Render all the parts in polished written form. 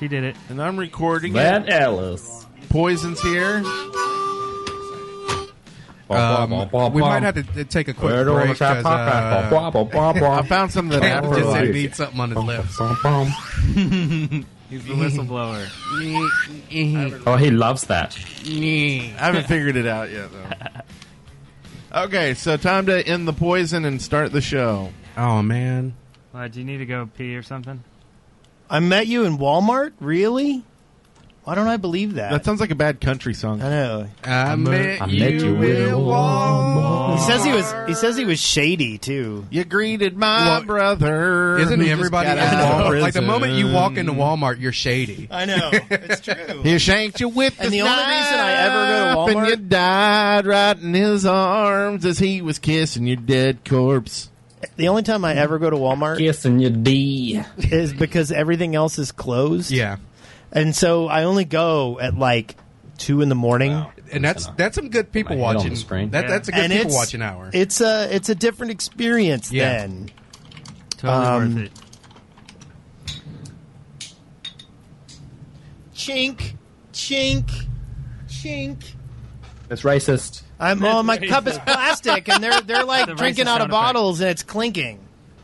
She did it. And I'm recording Matt it. Ellis. Poison's here. We might have to take a quick break because I found something that Cap just said he Afro needs something on his lips. He's the whistleblower. Oh, he loves that. I haven't figured it out yet, though. Okay, so time to end the poison and start the show. Oh, man. Do you need to go pee or something? I met you in Walmart? Really? Why don't I believe that? That sounds like a bad country song. I know. I met you in Walmart. He says he was shady too. You greeted my brother. Isn't who just everybody got in out of Walmart? Like the prison. moment you walk into Walmart, you're shady. I know. It's true. He shanked you with And the the only reason I ever go to and Walmart- you died right in his arms as he was kissing your dead corpse. The only time I ever go to Walmart Kissing your D. is because everything else is closed. Yeah. And so I only go at like 2 in the morning. Wow. And that's some good people My head on watching. the screen. That's a good And people watching hour. It's a different experience Yeah. then. Totally worth it. Chink, chink, chink. That's racist. My cup is plastic, and they're like The drinking racist out of sound bottles, and it's clinking.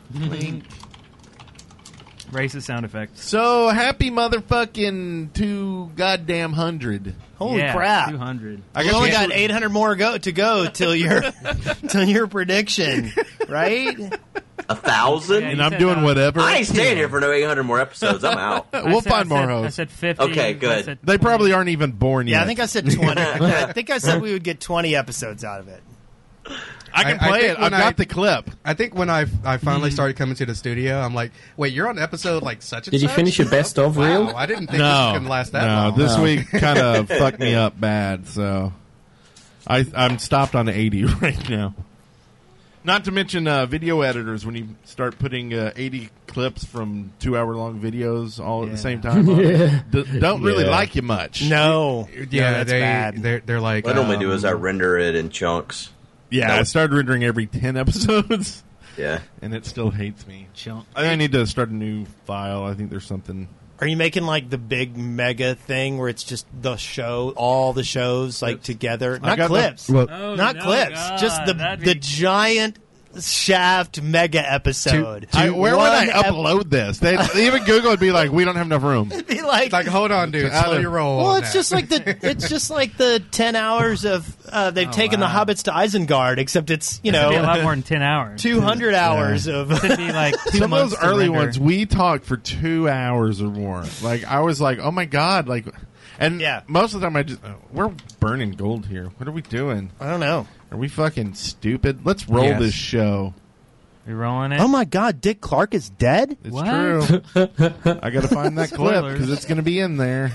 Racist sound effects. So happy motherfucking 2 goddamn 100. Holy Yeah, crap! 200. I We guess only we got should- 800 more to go till your prediction, right? 1,000? Yeah, And you I'm said, doing whatever. I ain't staying here for no 800 more episodes. I'm out. We'll find more I hosts. said 50. Okay, good. I said They probably aren't even born yet. Yeah, I think I said 20. I think I said we would get 20 episodes out of it. I can I play think it. when I've got the clip. I think when I finally started coming to the studio, I'm like, wait, you're on episode like such and Did you such? finish your best of reel? Wow, I didn't think this No, couldn't last that no. long. This No. week kind of fucked me up bad. So I'm stopped on 80 right now. Not to mention video editors when you start putting 80 clips from 2-hour-long videos all at the same time. Yeah. Don't really Yeah. like you much. No, yeah, that's bad. they're like. What I normally do is I render it in chunks. Yeah, I started rendering every 10 episodes, Yeah. and it still hates me. Chunk. I think I need to start a new file. I think there's something. Are you making like the big mega thing where it's just the show, all the shows like together? I Not got clips. Well, Oh, Not no, clips. God, Just that'd the be- giant Shaft mega episode. Where would I upload this? Even Google would be like, "We don't have enough room." It'd be like, it's like, hold on, dude, slow your roll. well, on it's that. just like the 10 hours of they've taken the wow. hobbits to Isengard, except it's It'd be a lot more than 10 hours. 200 hours of. It'd be like 2 Some of months those to early render. ones, we talked for 2 hours or more. Like I was like, "Oh my god!" Like, and Yeah. most of the time I just we're burning gold here. What are we doing? I don't know. Are we fucking stupid? Let's roll Yes. this show. You rolling it? Oh my God, Dick Clark is dead. It's What? true. I got to find that clip Spoilers. because it's going to be in there.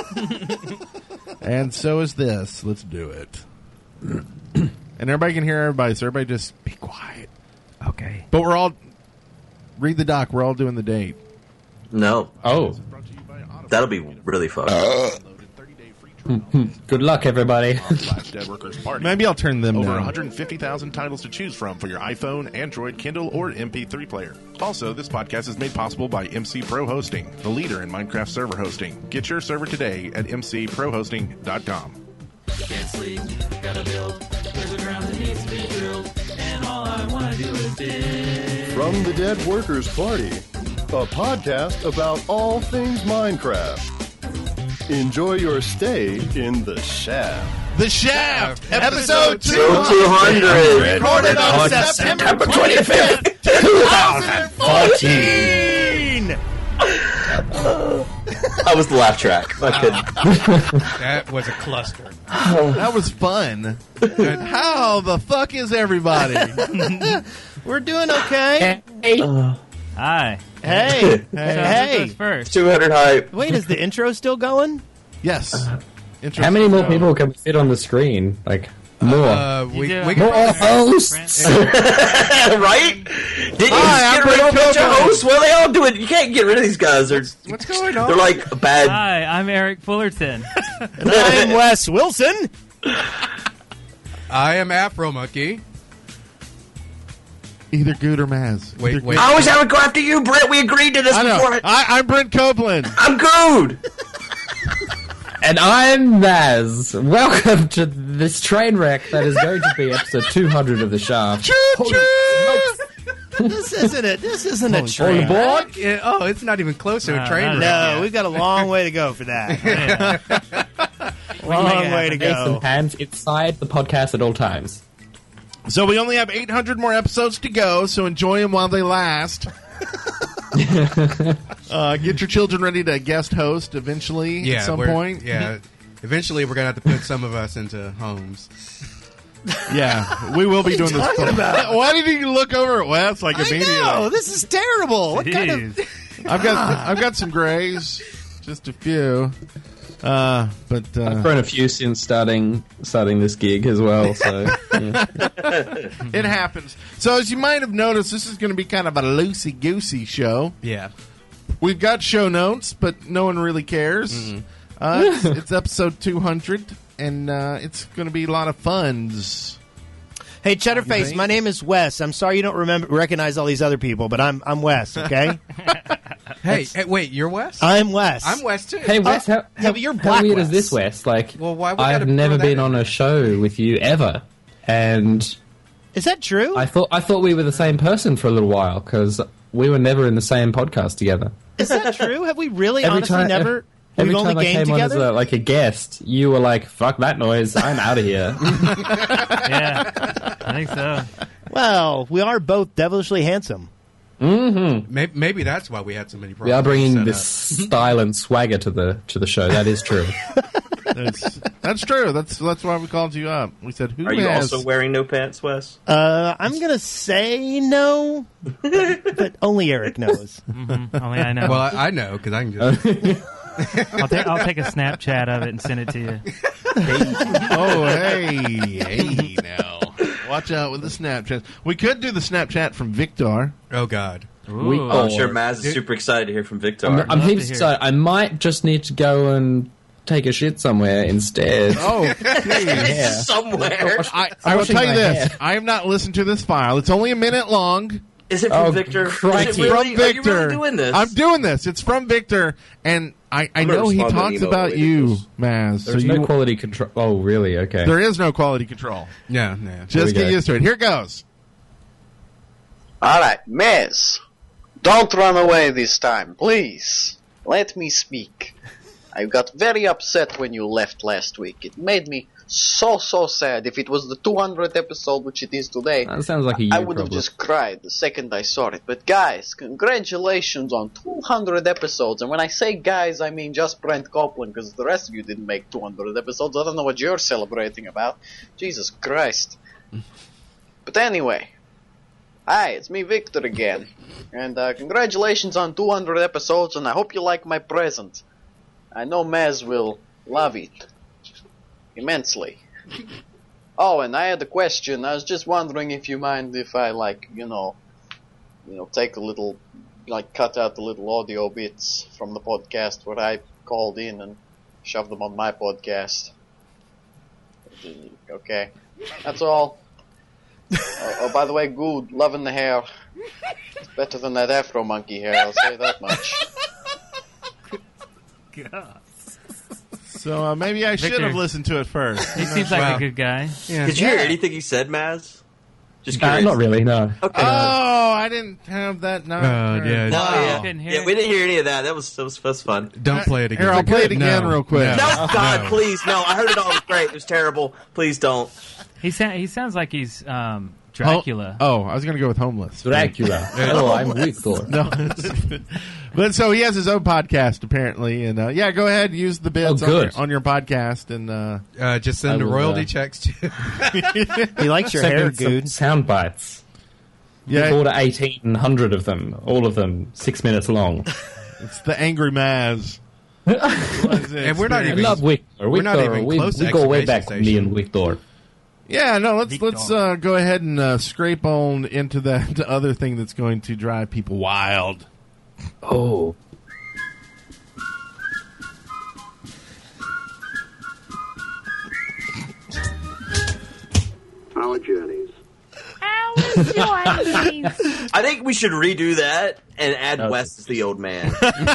And so is this. Let's do it. And everybody can hear everybody, so everybody just be quiet. Okay. But we're all read the doc. We're all doing the date. No. Oh, That'll be really fun. good luck, everybody. Dead Workers Party. Maybe I'll turn them Over down. 150,000 titles to choose from for your iPhone, Android, Kindle, or MP3 player. Also, this podcast is made possible by MC Pro Hosting, the leader in Minecraft server hosting. Get your server today at mcprohosting.com. Can't sleep, gotta build. There's a ground that needs to be drilled, and all I wanna do is build. From the Dead Workers Party, a podcast about all things Minecraft. Enjoy your stay in the shaft. The Shaft, episode 200. 200. Recorded on September 25th, 2014. That was the laugh track. I couldn't. That was a cluster. That was fun. How the fuck is everybody? We're doing okay. Hi. Hey, So hey. who goes first? 200 hype. Wait, is the intro still going? Yes. How many more people can we fit on the screen? Like, more. We do. can More probably- hosts! Right? Didn't you Hi, just I'm get rid of a Rick bunch of Copeland. hosts? Well, they all do it. You can't get rid of these guys. What's going on? They're like bad. Hi, I'm Eric Fullerton. And I'm Wes Wilson. I am Afro Monkey. Either Good or Maz. Wait, Either wait. Good- I always have to go after you, Brent. We agreed to this I know. before. I'm Brent Copeland. I'm good. And I'm Maz. Welcome to this train wreck that is going to be episode 200 of The Shaft. This isn't it. This isn't a train. On board? Oh, it's not even close to a train wreck. No, we've got a long way to go for that. Long way to Nathan go. hands inside the podcast at all times. So we only have 800 more episodes to go, so enjoy them while they last. Get your children ready to guest host eventually at some point. Yeah. Eventually, we're going to have to put some of us into homes. Yeah, we will be doing this. Why did you look over at Wes like immediately? No, this is terrible. What kind of... Jeez. I've got some grays, just a few. But I've grown a few since starting this gig as well. So yeah. it happens. So as you might have noticed, this is going to be kind of a loosey-goosey show. Yeah. We've got show notes, but no one really cares. It's episode 200, and it's going to be a lot of funs. Hey, Cheddarface, my name is Wes. I'm sorry you don't recognize all these other people, but I'm Wes, okay? Hey, wait, you're Wes? I'm Wes. I'm Wes, too. Hey Wes, yeah, but you're how Black weird Wes. is this, Wes? Like, Well, why would I've gotta never throw that been in? on a show with you ever, and Is that true? I thought we were the same person for a little while because we were never in the same podcast together. Is that true? Have we really Every honestly time- never... Every We've only time I gamed came together? on as a guest, you were like, "Fuck that noise! I'm out of here." Yeah, I think so. Well, we are both devilishly handsome. Maybe that's why we had so many problems. We are bringing set this style and swagger to the show. That is true. That's true. That's why we called you up. We said, "Who Are you has?" also wearing no pants, Wes? I'm going to say no, but only Eric knows. Only I know. up. Well, I know, because I can just... I'll take a Snapchat of it and send it to you. Oh, hey now. Watch out with the Snapchat. We could do the Snapchat from Victor. Oh, God. Ooh. Oh, I'm sure Maz is super excited to hear from Victor. I'm to heaps hear excited. I might just need to go and take a shit somewhere instead. Oh, please. Yeah. Somewhere. I will washing tell you my this. hair. I have not listened to this file. It's only a minute long. Is it from Oh, Victor? crikey. Is it really? From Are you Victor. really doing this? I'm doing this. It's from Victor, and I gonna know he respond to an talks email about related to you, this. Maz. There's so no you, quality control. Oh, really? Okay. there is no quality control. Yeah. Just we get go. used to it. Here goes. All right, Mez, don't run away this time, please. Let me speak. I got very upset when you left last week. It made me so sad. If it was the 200th episode, which it is today, That sounds like a you I would have problem. just cried the second I saw it. But guys, congratulations on 200 episodes. And when I say guys, I mean just Brent Copeland, because the rest of you didn't make 200 episodes. I don't know what you're celebrating about. Jesus Christ. But anyway, hi, it's me, Victor, again. And congratulations on 200 episodes, and I hope you like my present. I know Maz will love it immensely. Oh, and I had a question. I was just wondering if you mind if I, take a little, cut out the little audio bits from the podcast where I called in and shove them on my podcast. Okay, that's all. Oh, by the way, good, loving the hair. It's better than that Afro Monkey hair, I'll say that much. God. So maybe I should Victor. have listened to it first. He seems like Wow. a good guy. Yeah. Did you hear anything he said, Maz? Just curious. Not really, no. Okay. Oh, I didn't have that. No, yeah. No, yeah. Couldn't hear Yeah, it. we didn't hear any of that. That was fun. Don't play it again. Here, I'll play it again No. real quick. No, God, please, no. I heard it all. It was great. It was terrible. Please don't. He sounds like he's Dracula. Oh, I was going to go with homeless. Dracula. Hello, I'm Victor. No, but so he has his own podcast apparently, and yeah, go ahead, use the bits Oh, good. on your podcast, and Just send the I will, royalty checks to... He likes your hair, dude. Sound bites. yeah, Order 1,800 of them. All of them 6 minutes long. it's the Angry Maz. And we're not I even... love Victor. We're not Victor, even we, close to we go way back, Excavation me and Station. Victor. Yeah, no, let's Victor. go ahead and scrape on into that other thing that's going to drive people wild. Oh. Our journeys. I think we should redo that and add Wes as the old man.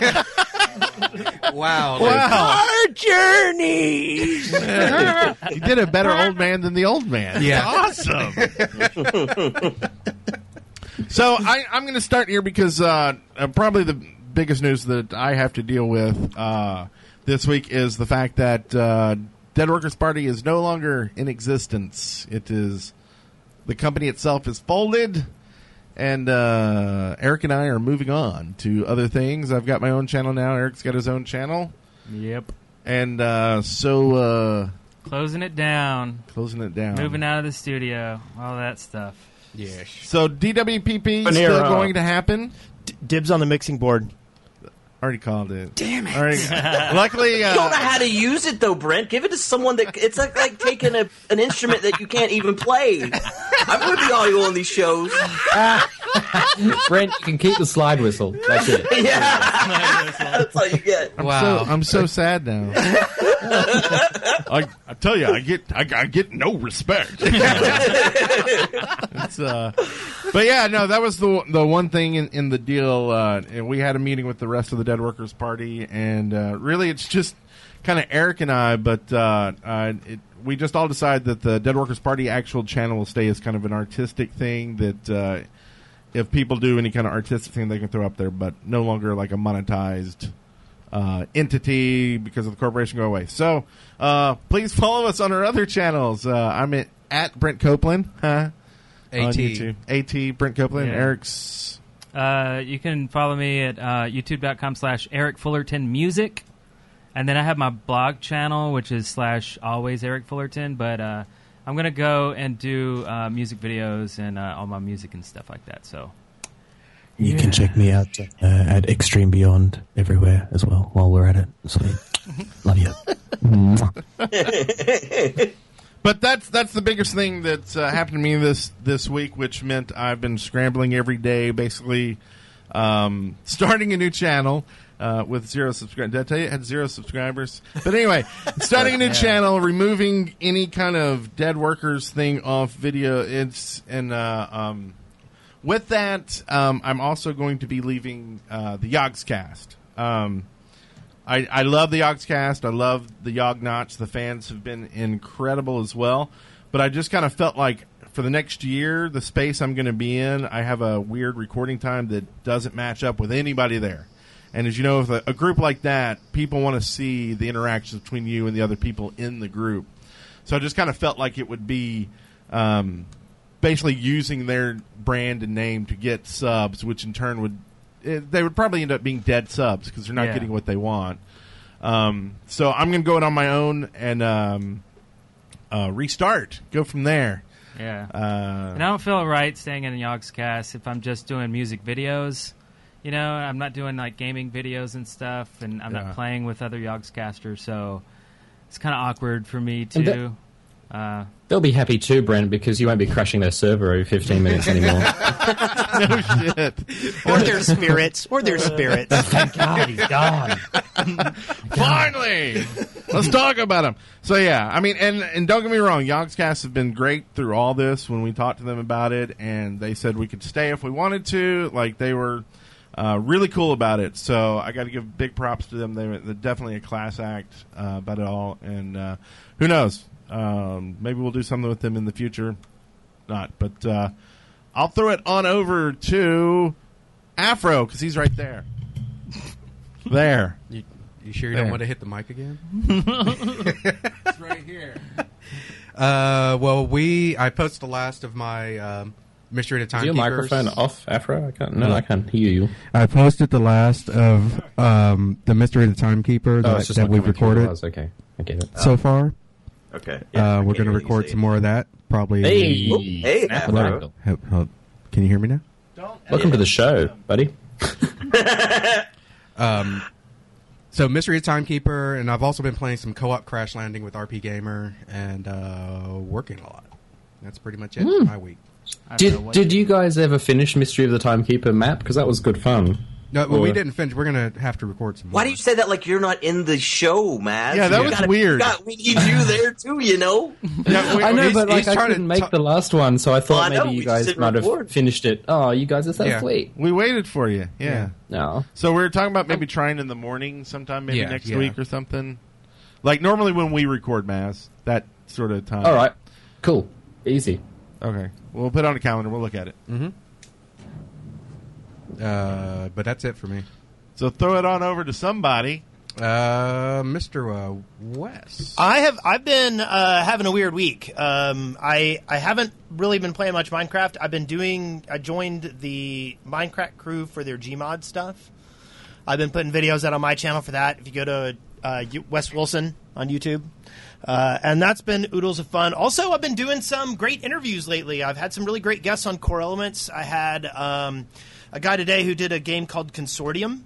Wow. Our journeys. You did a better old man than the old man. Yeah. Awesome. So I'm going to start here because probably the biggest news that I have to deal with this week is the fact that Dead Workers Party is no longer in existence. It is the company itself is folded, and Eric and I are moving on to other things. I've got my own channel now. Eric's got his own channel. Yep. And so Closing it down. Moving out of the studio. All that stuff. Yeah. So DWPP is still going to happen. Dibs on the mixing board. Already called it. Damn it. Luckily, you don't know how to use it, though, Brent. Give it to someone that... It's like taking an instrument that you can't even play. I'm going to be all you on these shows. Brent, you can keep the slide whistle. That's it. Yeah. That's all you get. I'm so sad now. I tell you, I get no respect. It's, but yeah, no, that was the one thing in the deal. And we had a meeting with the rest of the Dead Workers Party, and really, it's just kind of Eric and I. But we just all decided that the Dead Workers Party actual channel will stay as kind of an artistic thing that. If people do any kind of artistic thing, they can throw up there, but no longer like a monetized entity because of the corporation go away. So please follow us on our other channels. I'm at Brent Copeland. On YouTube. AT Brent Copeland. Yeah. Eric's. You can follow me at youtube.com/Eric Fullerton Music. And then I have my blog channel, which is /always Eric Fullerton. But I'm going to go and do music videos and all my music and stuff like that. So you can check me out at Extreme Beyond everywhere as well while we're at it. Sweet. Love you. But that's the biggest thing that's happened to me this week, which meant I've been scrambling every day, basically starting a new channel. With 0 subscribers. Did I tell you it had 0 subscribers? But anyway, starting a new channel, removing any kind of Dead Workers thing off video. With that, I'm also going to be leaving the Yogscast. I love the Yogscast. I love the Yognauts. The fans have been incredible as well. But I just kind of felt like for the next year, the space I'm going to be in, I have a weird recording time that doesn't match up with anybody there. And as you know, with a group like that, people want to see the interactions between you and the other people in the group. So I just kind of felt like it would be basically using their brand and name to get subs, which in turn they would probably end up being dead subs because they're not getting what they want. So I'm going to go it on my own and restart, go from there. Yeah. And I don't feel right staying in the Yogscast if I'm just doing music videos. You know, I'm not doing like gaming videos and stuff, and I'm not playing with other Yogscasters, so it's kind of awkward for me to. They'll be happy too, Brent, because you won't be crashing their server every 15 minutes anymore. No shit. Or their spirits. Thank God he's gone. Finally! Let's talk about him. So yeah, I mean, and don't get me wrong, Yogscast have been great through all this when we talked to them about it, and they said we could stay if we wanted to. Like, they were really cool about it. So I got to give big props to them. They're definitely a class act about it all, and who knows? Maybe we'll do something with them in the future. Not, but I'll throw it on over to Afro because he's right there. There. You sure you don't want to hit the mic again? It's right here. Well, I posted the last of my Mystery of the Timekeepers. Is your microphone off, Afro? I can't hear you. I posted the last of the Mystery of the Timekeeper that we've recorded. Okay, I get it. So far. Okay. We're going to record some more of that. Probably. Hey, Hello. Can you hear me now? Welcome to the show, buddy. So Mystery of Timekeeper, and I've also been playing some co-op Crash Landing with RP Gamer, and working a lot. That's pretty much it for my week. Did you guys ever finish Mystery of the Timekeeper map? Because that was good fun. No, well, we Or- didn't finish. We're gonna have to record some more. Why do you say that like you're not in the show, Maz? Yeah, that You was gotta- weird. We need you there too, you know. I know, but like he's I trying to couldn't make the last one, so I thought I know, maybe we you just guys didn't might record. have finished it. Oh, you guys are so Yeah. sweet. We waited for you. Yeah. No. So we were talking about maybe trying in the morning sometime, maybe Yeah, next yeah. week or something. Like normally when we record Mass, that sort of time. All right. Cool. Easy. Okay. We'll put it on a calendar. We'll look at it. But that's it for me. So throw it on over to somebody. Mr. Wes. I've been having a weird week. I haven't really been playing much Minecraft. I joined the Minecraft crew for their Gmod stuff. I've been putting videos out on my channel for that. If you go to Wes Wilson on YouTube. And that's been oodles of fun. Also, I've been doing some great interviews lately. I've had some really great guests on Core Elements. I had a guy today who did a game called Consortium.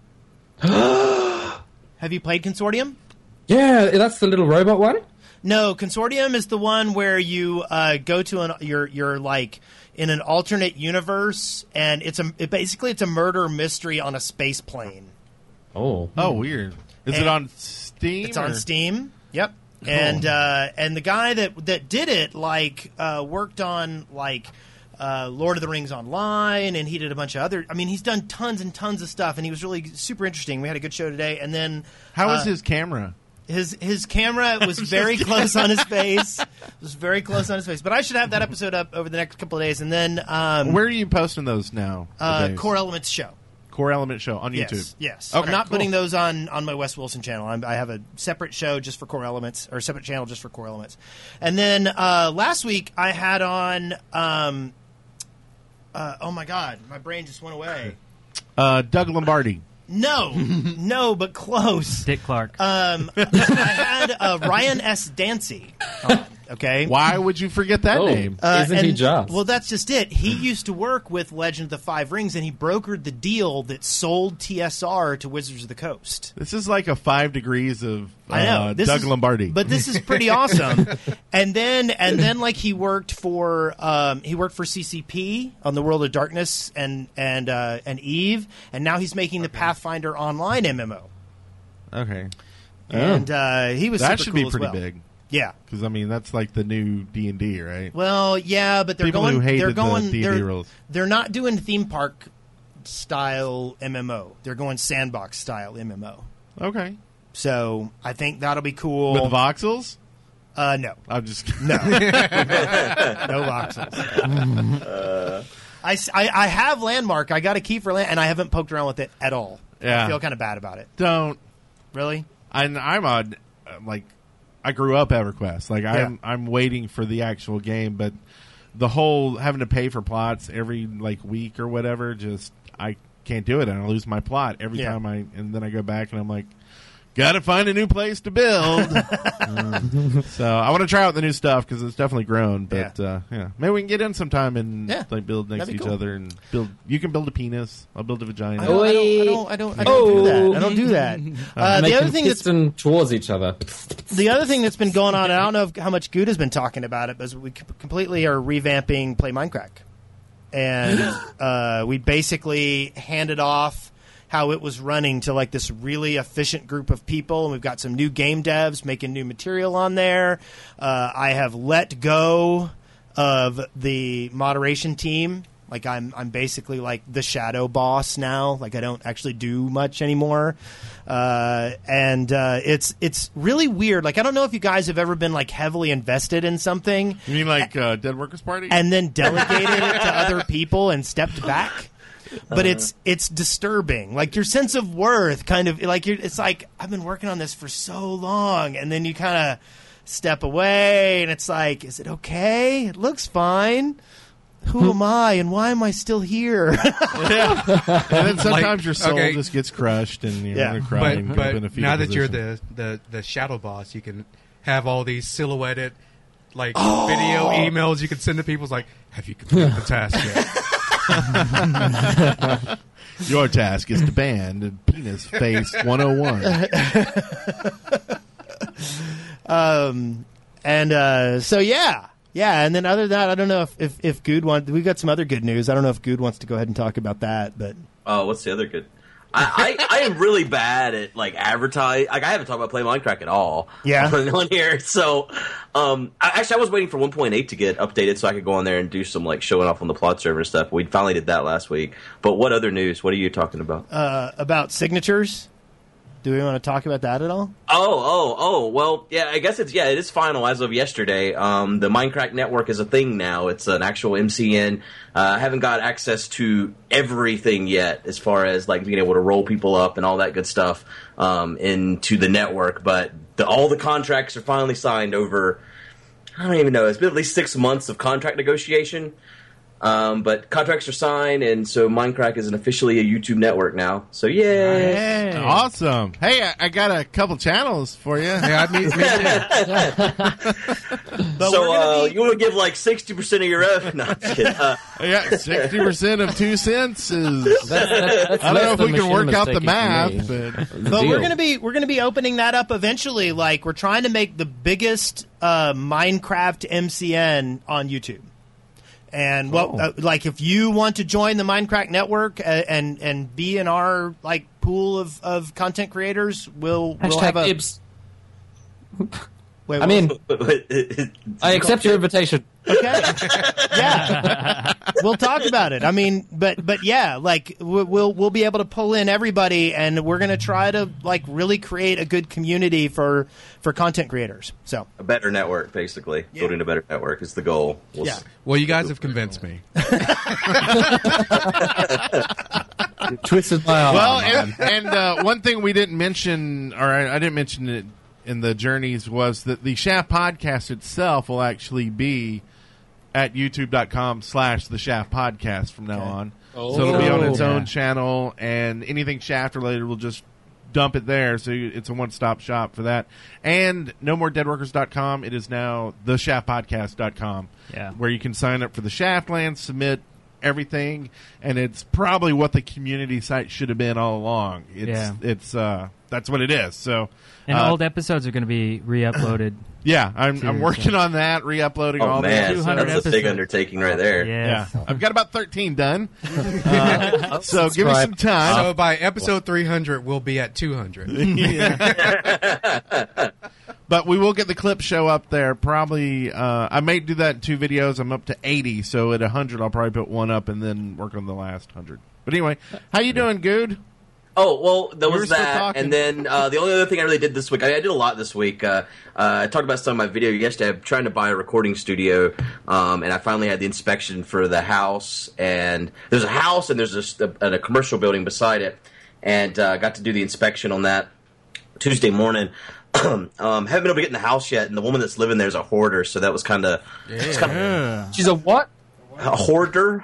Have you played Consortium? Yeah, that's the little robot one. No, Consortium is the one where you go to you're like in an alternate universe, and basically it's a murder mystery on a space plane. Oh, weird. Is it on Steam? It's on Steam. Yep. And the guy that did it worked on Lord of the Rings Online, and he did a bunch of other. I mean, he's done tons and tons of stuff, and he was really super interesting. We had a good show today, and then how was his camera? His camera was very close on his face. It was very close on his face. But I should have that episode up over the next couple of days, and then where are you posting those now? Core Elements Show. Core Element Show on YouTube. Yes. Okay, I'm not cool. putting those on my Wes Wilson channel. I have a separate show just for Core Elements, or a separate channel just for Core Elements. And then last week I had on. Oh my God, my brain just went away. Doug Lombardi. No, but close. Dick Clark. I had Ryan S. Dancy on, okay? Why would you forget that name? Isn't he just? Well, that's just it. He used to work with Legend of the Five Rings, and he brokered the deal that sold TSR to Wizards of the Coast. This is like a 5 degrees of I know. Doug Lombardi. But this is pretty awesome. And then he worked for CCP on the World of Darkness and Eve, and now he's making the Pathfinder Online MMO. Okay. And he was that super should cool be as pretty well. big. Yeah. Because I mean that's like the new D&D, right? Well, yeah, but they're People going. who hated They're going. the D&D They're, rules. they're not doing theme park style MMO. They're going sandbox style MMO. Okay. So I think that'll be cool. With voxels? No. I'm just no. No voxels. I have Landmark. I got a key for Land, and I haven't poked around with it at all. Yeah. I feel kind of bad about it. Don't. Really? I'm on I grew up EverQuest. Like I'm waiting for the actual game, but the whole having to pay for plots every week or whatever, just I can't do it, and I lose my plot every time and then I go back and I'm like, gotta find a new place to build. So I want to try out the new stuff because it's definitely grown. But maybe we can get in sometime and build next to each other and build. You can build a penis. I'll build a vagina. I don't do that. I don't do that. The other thing that's towards each other. The other thing that's been going on, and I don't know how much Good has been talking about it, but we completely are revamping Play Minecraft, and we basically handed off how it was running to this really efficient group of people, and we've got some new game devs making new material on there. I have let go of the moderation team. I'm basically the shadow boss now. I don't actually do much anymore, and it's really weird. I don't know if you guys have ever been heavily invested in something. You mean Dead Workers Party, and then delegated it to other people and stepped back? But it's disturbing. Your sense of worth kind of it's I've been working on this for so long, and then you kind of step away, and it's is it okay? It looks fine. Who am I, and why am I still here? And then sometimes your soul just gets crushed, and you're going to cry and go up in a fetal now that position. you're the shadow boss, you can have all these silhouetted video emails you can send to people. It's have you completed the task yet? Your task is to ban Penis Face 101. So yeah, and then other than that, I don't know if Good wants. We've got some other good news. I don't know if Good wants to go ahead and talk about that, but Oh, what's the other good? I am really bad at like advertise. Like I haven't talked about Play Minecraft at all. Yeah. On here. So, I was waiting for 1.8 to get updated so I could go on there and do some like showing off on the plot server and stuff. We finally did that last week. But what other news? What are you talking about? About signatures. Do we want to talk about that at all? Oh, well, yeah, I guess it is final as of yesterday. The Minecraft network is a thing now. It's an actual MCN. I haven't got access to everything yet as far as like being able to roll people up and all that good stuff into the network, but all the contracts are finally signed over, I don't even know, it's been at least 6 months of contract negotiation. But contracts are signed, and so Minecraft is officially a YouTube network now. So, yay! Hey. Awesome. Hey, I got a couple channels for you. Yeah, me too. You want to give like 60% of your revenue? No, I'm just kidding. Yeah, 60% of 2 cents is. I don't know if we can work out the math, but we're gonna be opening that up eventually. Like we're trying to make the biggest Minecraft MCN on YouTube. And like if you want to join the Minecraft network and be in our like pool of content creators, we'll have a. Ibs. Wait, I mean, I accept your invitation. Okay. Yeah. We'll talk about it. I mean, but yeah, like we'll be able to pull in everybody, and we're going to try to like really create a good community for content creators. So a better network, basically. Yeah. Building a better network is the goal. Well, you guys have convinced me. Twisted my arm. Well, and one thing we didn't mention, or I didn't mention it in the journeys, was that the Shaft podcast itself will actually be at youtube.com/the Shaft podcast from now on. So it'll be on its own channel, and anything Shaft related will just dump it there. So it's a one-stop shop for that. And nomoredeadworkers.com, it is now theshaftpodcast.com, where you can sign up for the Shaftland, submit everything, and it's probably what the community site should have been all along. It's that's what it is. So, and old episodes are going to be re-uploaded. Yeah, I'm working on that, re-uploading all the 200 episodes. That's a big undertaking right there. Yeah, I've got about 13 done. So give me some time. So by episode 300, we'll be at 200. But we will get the clip show up there. Probably, I may do that in 2 videos. I'm up to 80, so at 100, I'll probably put one up and then work on the last 100. But anyway, how you doing, Good? Oh, well, there was that, and then the only other thing I really did this week, I did a lot this week. I talked about some of my video yesterday. I'm trying to buy a recording studio, and I finally had the inspection for the house. And there's a house, and there's a commercial building beside it, and got to do the inspection on that Tuesday morning. Haven't been able to get in the house yet, and the woman that's living there is a hoarder, so that was kind of... She's a what? A hoarder.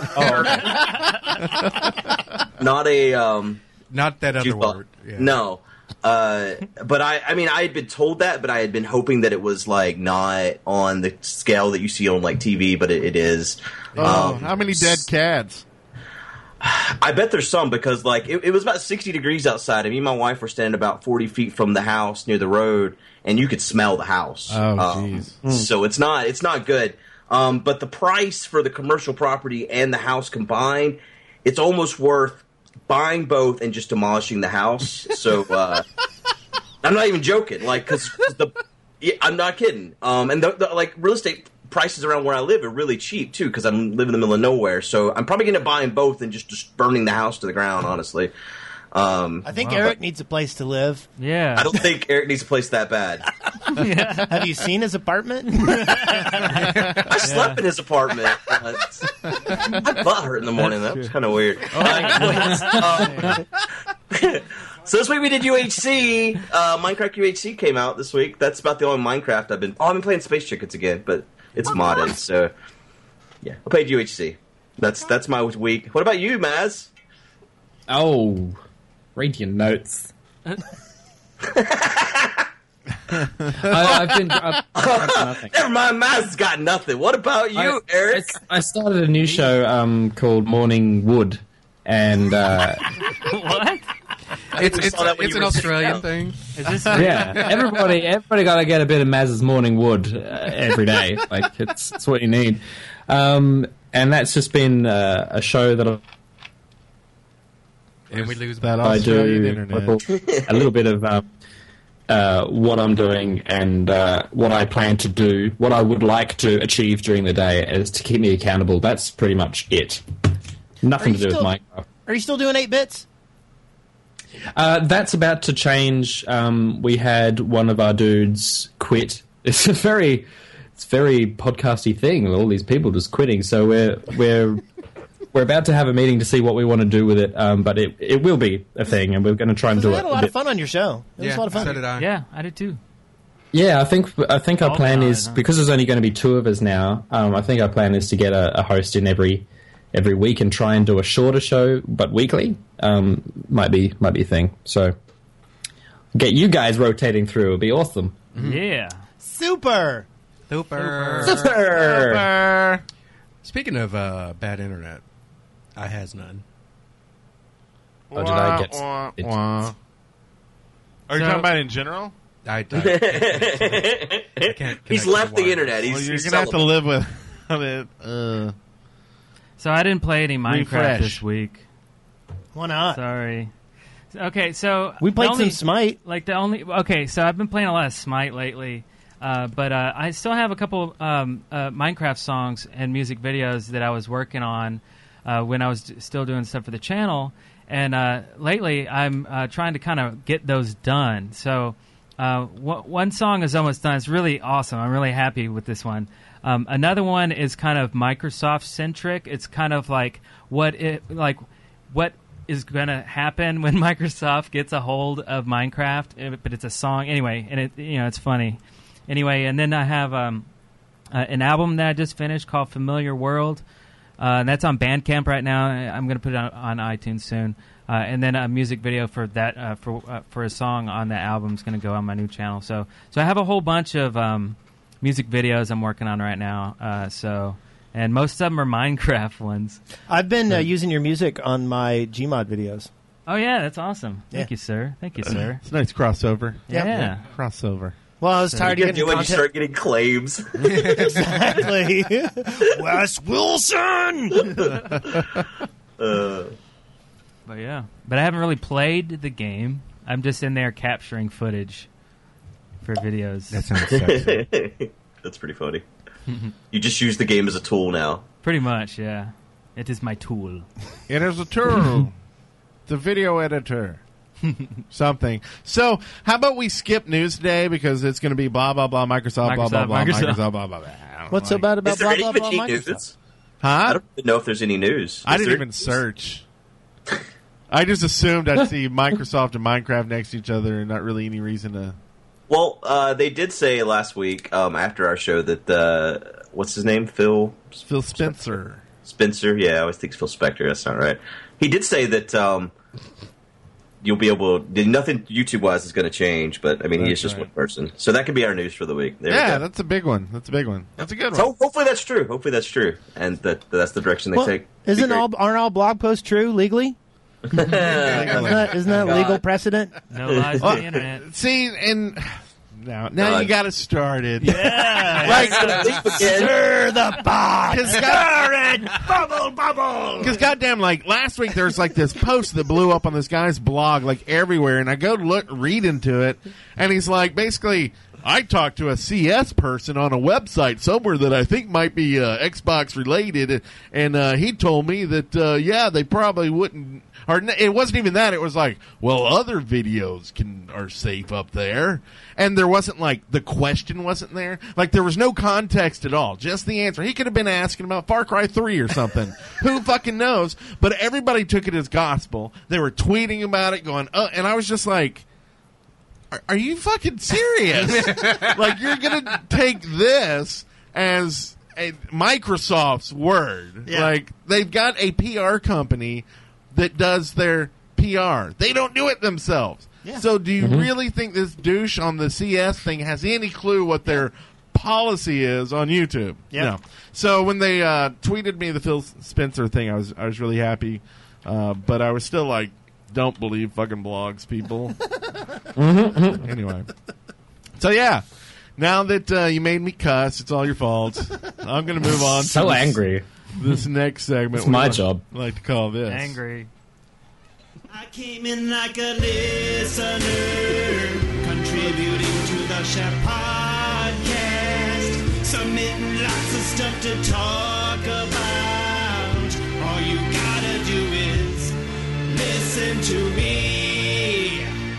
Not a... Not that other word. Yeah. No. But I mean, I had been told that, but I had been hoping that it was like not on the scale that you see on like TV, but it is. How many dead cats? I bet there's some, because like it was about 60 degrees outside, and me and my wife were standing about 40 feet from the house near the road, and you could smell the house. Oh, jeez. So it's not good. But the price for the commercial property and the house combined, it's almost worth buying both and just demolishing the house. So I'm not even joking. Like, I'm not kidding. And the like real estate prices around where I live are really cheap too, because I'm living in the middle of nowhere. So I'm probably going to buy them both and just burning the house to the ground. Honestly, I think Eric needs a place to live. Yeah, I don't think Eric needs a place that bad. Have you seen his apartment? I slept in his apartment. My butt hurt in the morning. That was kind of weird. So this week we did UHC. Minecraft UHC came out this week. That's about the only Minecraft I've been playing Space Chickens again, but it's modded. So yeah, I played UHC. That's my week. What about you, Maz? Oh, Radiant Notes. I've been nothing. Never mind, Maz's got nothing. What about you, Eric? I started a new show called Morning Wood, and what? It's an Australian thing. Is this? Yeah, everybody got to get a bit of Maz's Morning Wood every day. Like it's what you need, and that's just been a show that And we lose that I Australian do internet. a little bit of what I'm doing and what I plan to do, what I would like to achieve during the day is to keep me accountable. That's pretty much it. Nothing to do with Minecraft. Are you still doing 8 bits? That's about to change. We had one of our dudes quit. It's a very podcasty thing. All these people just quitting. So we're about to have a meeting to see what we want to do with it. But it will be a thing, and we're going to try and do We it. had a lot of fun on your show. It was a lot of fun. So did I. Yeah, I did too. Yeah, I think our plan is, huh? because there's only going to be 2 of us now. I think our plan is to get a host in every week and try and do a shorter show, but weekly. Might be a thing. So get you guys rotating through. It'll be awesome. Yeah. Super. Speaking of bad internet, I has none. Or did I get? Are you talking about in general? I can't He's left the internet. Well, He's you're going to have to live with it. So I didn't play any Minecraft Refresh. this week. Why not? Sorry. Okay, so We played the only- some Smite. Okay, so I've been playing a lot of Smite lately, but I still have a couple Minecraft songs and music videos that I was working on when I was still doing stuff for the channel. And lately, I'm trying to kind of get those done. So one song is almost done. It's really awesome. I'm really happy with this one. Another one is kind of Microsoft centric. It's kind of like what is going to happen when Microsoft gets a hold of Minecraft, but it's a song anyway, and it's funny. Anyway, and then I have an album that I just finished called Familiar World. That's on Bandcamp right now. I'm going to put it on iTunes soon. And then a music video for that for a song on the album is going to go on my new channel. So I have a whole bunch of music videos I'm working on right now. And most of them are Minecraft ones. I've been using your music on my Gmod videos. Oh yeah, that's awesome. Thank Yeah. you, sir. Thank you, sir. It's a nice crossover. Yeah. Crossover. Well, I was tired of When getting you content. start getting claims. Exactly. Wes Wilson. But yeah, but I haven't really played the game. I'm just in there capturing footage for videos. That sounds sexy. That's pretty funny. You just use the game as a tool now. Pretty much, yeah. It is my tool. It is a tool. The video editor. Something. So, how about we skip news today because it's going to be blah, blah, blah, Microsoft, blah, blah, blah, Microsoft, blah, blah, blah. What's so bad about Is there blah, blah, even blah, any Microsoft? news? Huh? I don't even know if there's any news. I Is didn't there even news? search. I just assumed I'd see Microsoft and Minecraft next to each other and not really any reason to... Well, they did say last week after our show that, what's his name? Phil Spencer. Spencer? Yeah, I always think it's Phil Spector. That's not right. He did say that you'll be able to... Nothing YouTube-wise is going to change, but, I mean, he is just one person. So that could be our news for the week. There we Yeah, go. that's a big one. That's a big one. That's a good one. So hopefully that's true. And that's the direction they Well, take. aren't all blog posts true legally? Isn't that legal precedent? No lies on the internet. See, and now you got it started. Yeah, Right, stir the pot. Stir it, bubble. Because goddamn, like last week, there was like this post that blew up on this guy's blog, like everywhere, and I go to read into it, and he's like, basically, I talked to a CS person on a website somewhere that I think might be Xbox related, and he told me that they probably wouldn't. Or it wasn't even that. It was like, well, other videos are safe up there, and there wasn't like the question wasn't there. Like there was no context at all. Just the answer. He could have been asking about Far Cry 3 or something. Who fucking knows? But everybody took it as gospel. They were tweeting about it, going, and I was just like, are you fucking serious? Like you're gonna take this as Microsoft's word? Yeah. Like they've got a PR company that does their PR. They don't do it themselves. Yeah. So do you really think this douche on the CS thing has any clue what their policy is on YouTube? Yeah. No. So when they tweeted me the Phil Spencer thing, I was really happy, but I was still like, don't believe fucking blogs, people. Anyway. So yeah. Now that you made me cuss, it's all your fault. I'm going to move on. So angry. This next segment. It's my job. I like to call this. Angry. I came in like a listener, contributing to the Chef Podcast, submitting lots of stuff to talk about. All you gotta do is listen to me.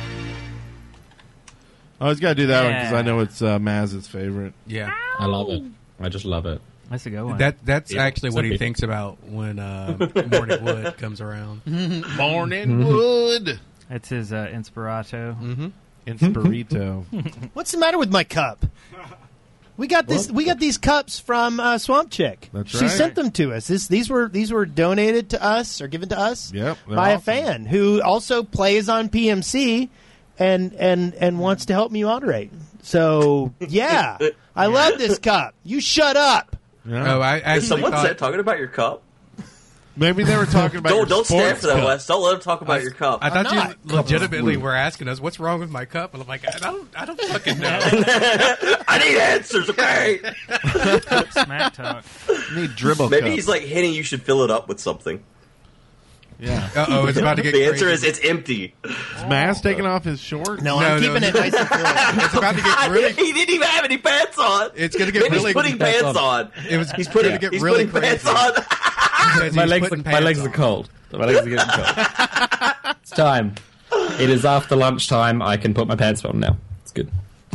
I always got to do that one because I know it's Maz's favorite. Yeah. I love it. I just love it. That's a good one. That's actually what he thinks about when Morning Wood comes around. Morning Wood. That's his Inspirato. Mm-hmm. Inspirito. What's the matter with my cup? We got this. We got these cups from Swamp Chick. That's She right. sent them to us. These were donated to us or given to us Yep, they're by a awesome. fan who also plays on PMC and wants to help me moderate. So yeah, I love this cup. You shut up. Yeah. Oh, I Is actually someone thought talking about your cup? Maybe they were talking about your Don't stand sports for that, cup. Wes. Don't let them talk about your cup. I thought I'm you not. legitimately were asking us what's wrong with my cup, and I'm like, I don't fucking know. I need answers, okay? Smack talk. Need dribble Maybe cup. he's like hinting you should fill it up with something. Yeah. Uh-oh, it's about to get The crazy. answer is it's empty. Is Maz taking off his shorts? No, No, I'm no, keeping no. it nice and fluid. It's about to get really. He didn't even have any pants on. It's gonna get Maybe really. he's putting pants on. He's putting gonna get he's really putting crazy. pants on. Because My he's legs, putting my pants legs on. are cold. My legs are getting cold. It's time. It is after lunchtime. I can put my pants on now. It's good.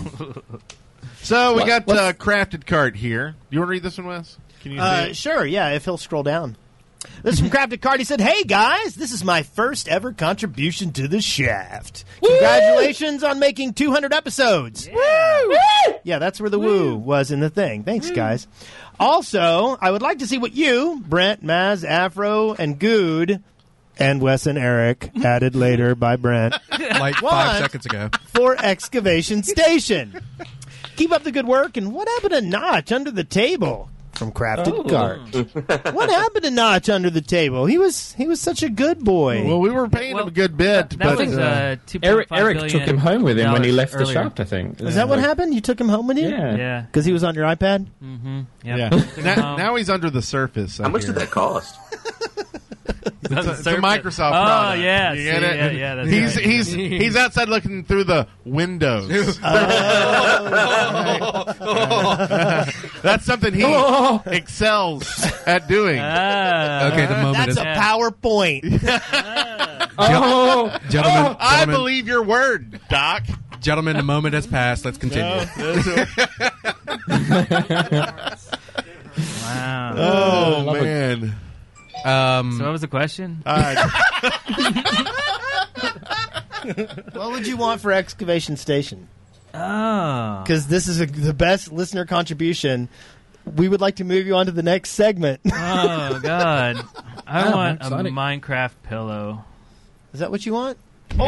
So we got What's- Crafted Cart here. Do you want to read this one, Wes? Can you see it? Sure, yeah, if he'll scroll down. This is from Crafted Card. He said, "Hey guys, this is my first ever contribution to the Shaft. Congratulations on making 200 episodes. Woo! Yeah, that's where the woo was in the thing. Thanks, guys. Also, I would like to see what you, Brent, Maz, Afro, and Good, and Wes and Eric, added later by Brent, Like 5 What? seconds ago. for Excavation Station. Keep up the good work. And what happened to Notch under the table?" From Crafted Cart. What happened to Notch under the table? He was such a good boy. Well, we were paying him a good bit, That but was Eric $2.5 took him home with him when he left the earlier. shaft, I think. Is that what happened? You took him home with you? Yeah. Yeah. Because he was on your iPad? Mm-hmm. yeah. Yep. Now he's under the surface. How much did that cost? It's a Microsoft Oh, product. yeah. You get See, it? yeah, that's he's right. he's outside looking through the windows. That's something he excels at doing. Okay, the moment That's is a PowerPoint. gentlemen. I believe your word, Doc. Gentlemen, the moment has passed. Let's continue. Wow. Oh man. So what was the question? What would you want for Excavation Station? Oh. Because this is the best listener contribution. We would like to move you on to the next segment. Oh, God. I want a exciting. Minecraft pillow. Is that what you want?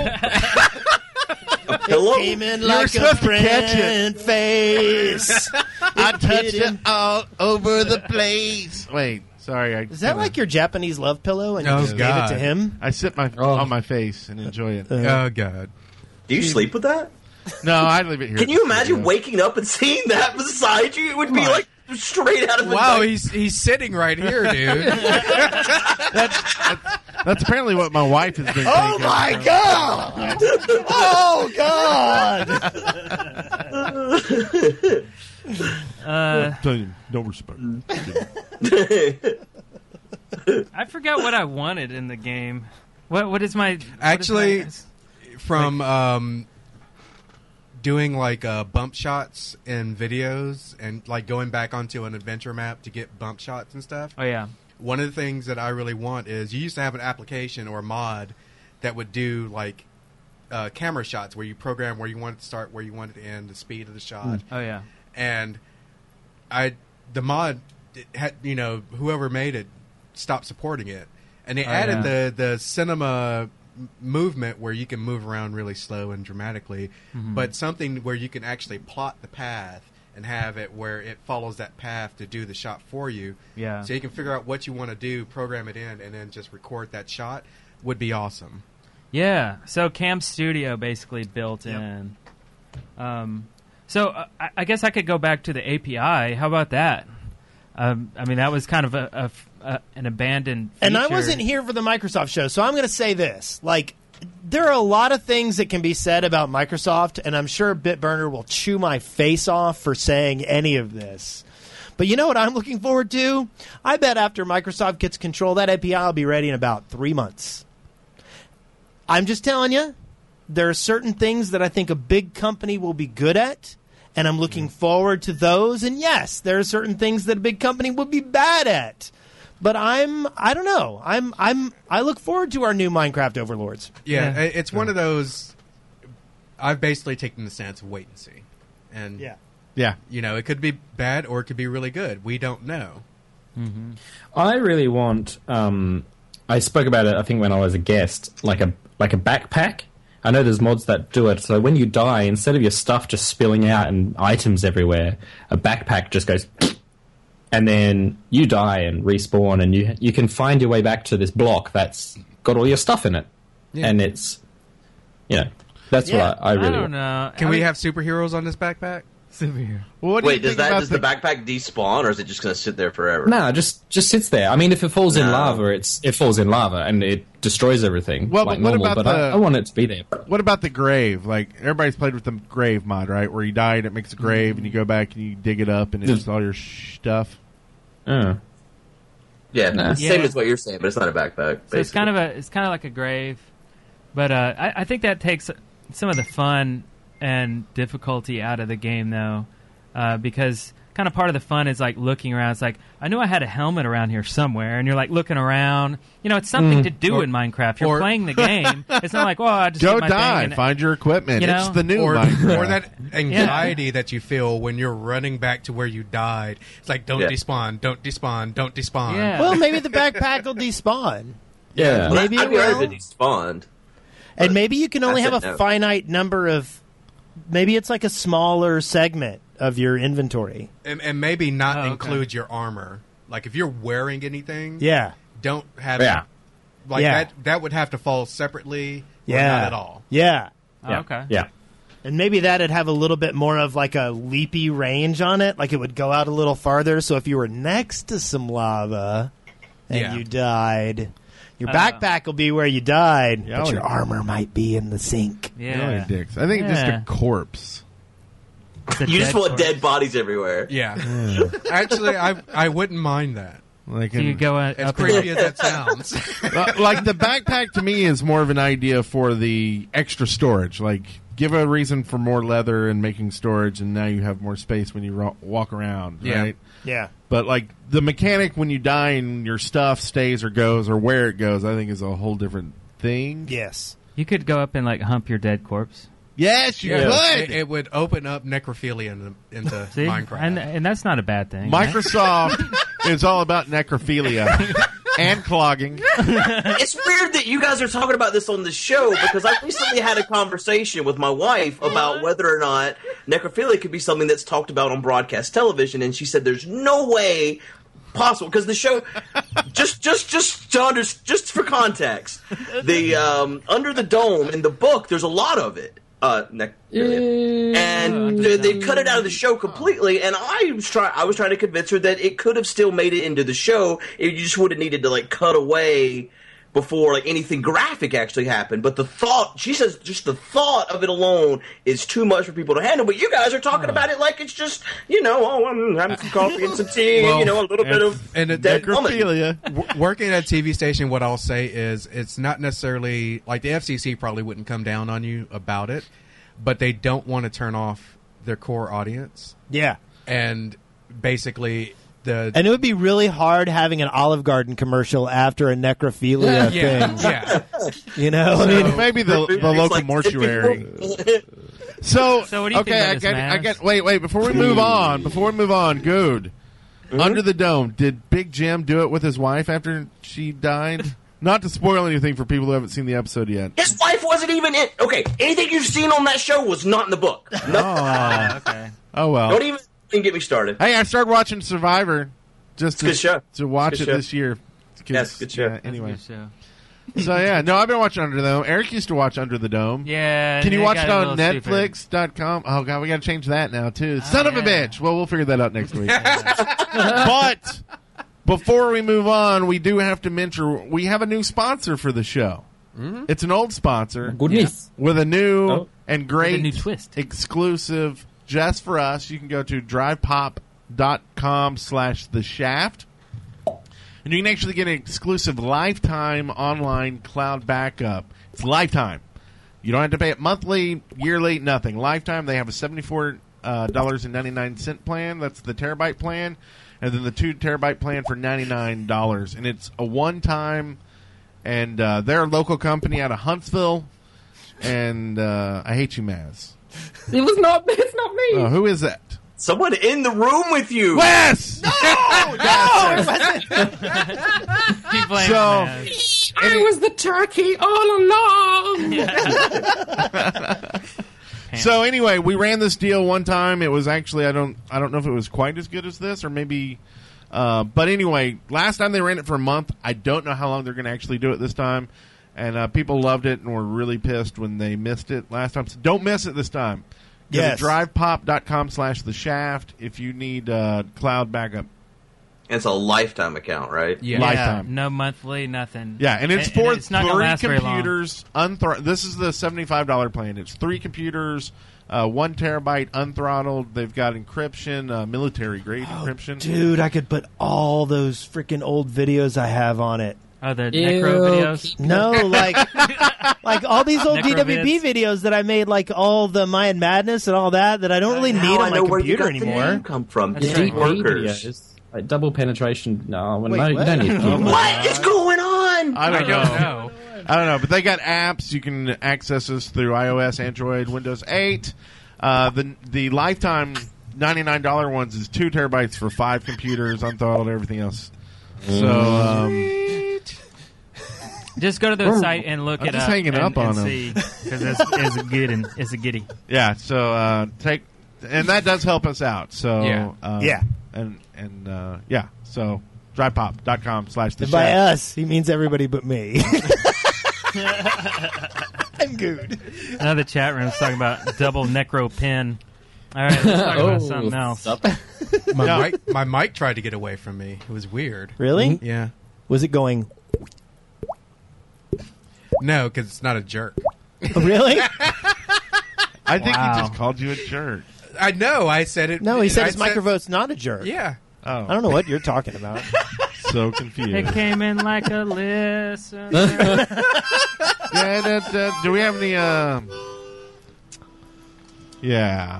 A pillow? Came in were like a supposed to catch it. friend face. I touched hit it all over the place. Wait, sorry. Is that like your Japanese love pillow and you Oh, just gave God. it to him? I sit on my face and enjoy it? Oh, God. Do you sleep with that? No, I leave it here. Can you imagine waking up and seeing that beside you? It would be like straight out of the Wow, night. he's sitting right here, dude. That's apparently what my wife has been Oh thinking. my God! Oh God! No respect. I forgot what I wanted in the game. What is my... Actually, what is from doing like bump shots in videos and like going back onto an adventure map to get bump shots and stuff. my, oh, yeah. One of the things that I really want is you used to have an application or a mod that would do like camera shots where you program where you want it to start, where you want it to end, the speed of the shot. Oh, yeah. And the mod had, whoever made it stopped supporting it, and they added the cinema movement where you can move around really slow and dramatically, but something where you can actually plot the path and have it where it follows that path to do the shot for you. Yeah. So you can figure out what you want to do, program it in, and then just record that shot would be awesome. Yeah. So Cam Studio basically built in. So I guess I could go back to the API. How about that? I mean, that was kind of an abandoned feature. And I wasn't here for the Microsoft show, so I'm going to say this. Like, there are a lot of things that can be said about Microsoft, and I'm sure BitBurner will chew my face off for saying any of this. But you know what I'm looking forward to? I bet after Microsoft gets control, that API will be ready in about 3 months. I'm just telling you, there are certain things that I think a big company will be good at, and I'm looking forward to those. And yes, there are certain things that a big company will be bad at. But I don't know. I look forward to our new Minecraft overlords. Yeah, it's one of those. I've basically taken the stance of wait and see, and Yeah. it could be bad or it could be really good. We don't know. Mm-hmm. I really want. I spoke about it, I think, when I was a guest, like a backpack. I know there's mods that do it. So when you die, instead of your stuff just spilling out and items everywhere, a backpack just goes, and then you die and respawn, and you can find your way back to this block that's got all your stuff in it, and it's, that's what I really don't know. Can we have superheroes on this backpack? Superhero. Well, what do Wait, you does think about the backpack despawn, or is it just going to sit there forever? No, just sits there. I mean, if it falls in lava, it falls in lava and it destroys everything. Well, like but what normal, about but I want it to be there. What about the grave? Like, everybody's played with the grave mod, right? Where you died, it makes a grave, and you go back and you dig it up, and it's just all your stuff. Yeah, same as what you're saying, but it's not a backpack. So it's kind of like a grave, but I think that takes some of the fun and difficulty out of the game, though, because kind of part of the fun is like looking around. It's like, I knew I had a helmet around here somewhere, and you're like looking around. It's something to do in Minecraft. You're playing the game. It's not like, I just go did my die, thing find your equipment. It's the new or Minecraft. that anxiety that you feel when you're running back to where you died. It's like, don't despawn, don't despawn, don't despawn. Yeah. Well, maybe the backpack will despawn. Yeah, maybe it will. It despawned. And maybe you can only have a no. finite number of. Maybe it's like a smaller segment of your inventory. And maybe not include your armor. Like, if you're wearing anything, don't have Yeah. it. Like, that would have to fall separately or Yeah. not at all. Yeah. Oh, okay. Yeah. And maybe that'd have a little bit more of like a leapy range on it. Like it would go out a little farther. So if you were next to some lava and you died, your backpack will be where you died, but your armor might be in the sink. Yeah. Dicks. I think just a corpse. You just want dead bodies everywhere. Yeah. Actually, I wouldn't mind that. Like, So you go As up creepy as that sounds. like the backpack to me is more of an idea for the extra storage. Like, give a reason for more leather and making storage, and now you have more space when you walk around, right? Yeah. But like the mechanic when you die and your stuff stays or goes or where it goes, I think is a whole different thing. Yes. You could go up and like hump your dead corpse. Yes, you could. It would open up necrophilia into See? Minecraft. And that's not a bad thing. Microsoft is all about necrophilia and clogging. It's weird that you guys are talking about this on the show because I recently had a conversation with my wife about whether or not necrophilia could be something that's talked about on broadcast television, and she said there's no way possible because the show just for context, the Under the Dome in the book, there's a lot of it. Necrophilia. And they cut it out of the show completely, and I was trying to convince her that it could have still made it into the show. You just would have needed to like cut away before like anything graphic actually happened. But the thought, she says, just the thought of it alone is too much for people to handle. But you guys are talking about it like it's just, I'm having some coffee and some tea, Well, and, a little bit of dead woman. Working at a TV station, what I'll say is it's not necessarily like the FCC probably wouldn't come down on you about it, but they don't want to turn off their core audience. Yeah. And basically and it would be really hard having an Olive Garden commercial after a necrophilia thing. Yeah. I mean, maybe the local mortuary. So what do you think about this, Mavs? Wait, before we move on, Good. Under the Dome, did Big Jim do it with his wife after she died? Not to spoil anything for people who haven't seen the episode yet. His wife wasn't even in. Okay, anything you've seen on that show was not in the book. No. Okay. Oh, well. Don't even get me started. Hey, I started watching Survivor just Good show. to watch Good it show. this year. Yes, good show. Anyway. That's a good show. So, I've been watching Under the Dome. Eric used to watch Under the Dome. Yeah. Can you they watch got it a on little stupid. Netflix.com? Oh, God, we got to change that now, too. Son of a bitch. Well, we'll figure that out next week. But before we move on, we do have to mention we have a new sponsor for the show. It's an old sponsor Goodness. with a new Oh. and great With a new twist. exclusive just for us. You can go to drivepop.com/theshaft. And you can actually get an exclusive lifetime online cloud backup. It's lifetime. You don't have to pay it monthly, yearly, nothing. Lifetime. They have a $74.99 plan. That's the terabyte plan. And then the 2 terabyte plan for $99. And it's a one-time, and they're a local company out of Huntsville. And I hate you, Maz. It's not me. Oh, who is that? Someone in the room with you. Wes! He blames So- Maz. I was the turkey all along. So anyway, we ran this deal one time. It was actually I don't know if it was quite as good as this or maybe but anyway, last time they ran it for a month. I don't know how long they're going to actually do it this time. And people loved it and were really pissed when they missed it last time. So don't miss it this time. Go Yes. to drivepop.com/theshaft if you need cloud backup. It's a lifetime account, right? Yeah. Lifetime. No monthly, nothing. Yeah, and it's for it's not gonna 3 last very long. computers. This is the $75 plan. It's 3 computers, 1 terabyte unthrottled. They've got encryption, military grade encryption. Dude, I could put all those freaking old videos I have on it. Oh, the Necro videos? No, like all these old Necro DWB vids. videos that I made, like all the Mayan Madness and all that I don't really need Now I on my know where you computer got the anymore. name come from. That's Deep right. workers. Videos. Like double penetration. No, Wait, no, you what? don't need to. What is going on? I don't know. know. I don't know, but they got apps. You can access this through iOS, Android, Windows 8. The lifetime $99 ones is 2 terabytes for 5 computers, unthrottled, everything else. So Just go to the site and look I'm it just up. hanging and, up on and them. see, because it's a good. It's a giddy. yeah, so take, and that does help us out. So Yeah. Yeah. and yeah, so drivepop.com/the And by shaft. us, he means everybody but me. I'm good. Another chat room is talking about double necro pin. All right, let's talk about something else. My mic tried to get away from me. It was weird. Really? Yeah. Was it going? No, because it's not a jerk. Really? I think Wow. he just called you a jerk. I know. I said it. No, he said I his microphone's not a jerk. Yeah. Oh, I don't know what you're talking about. so It confused. came in like a listener. Yeah, do we have any? Yeah.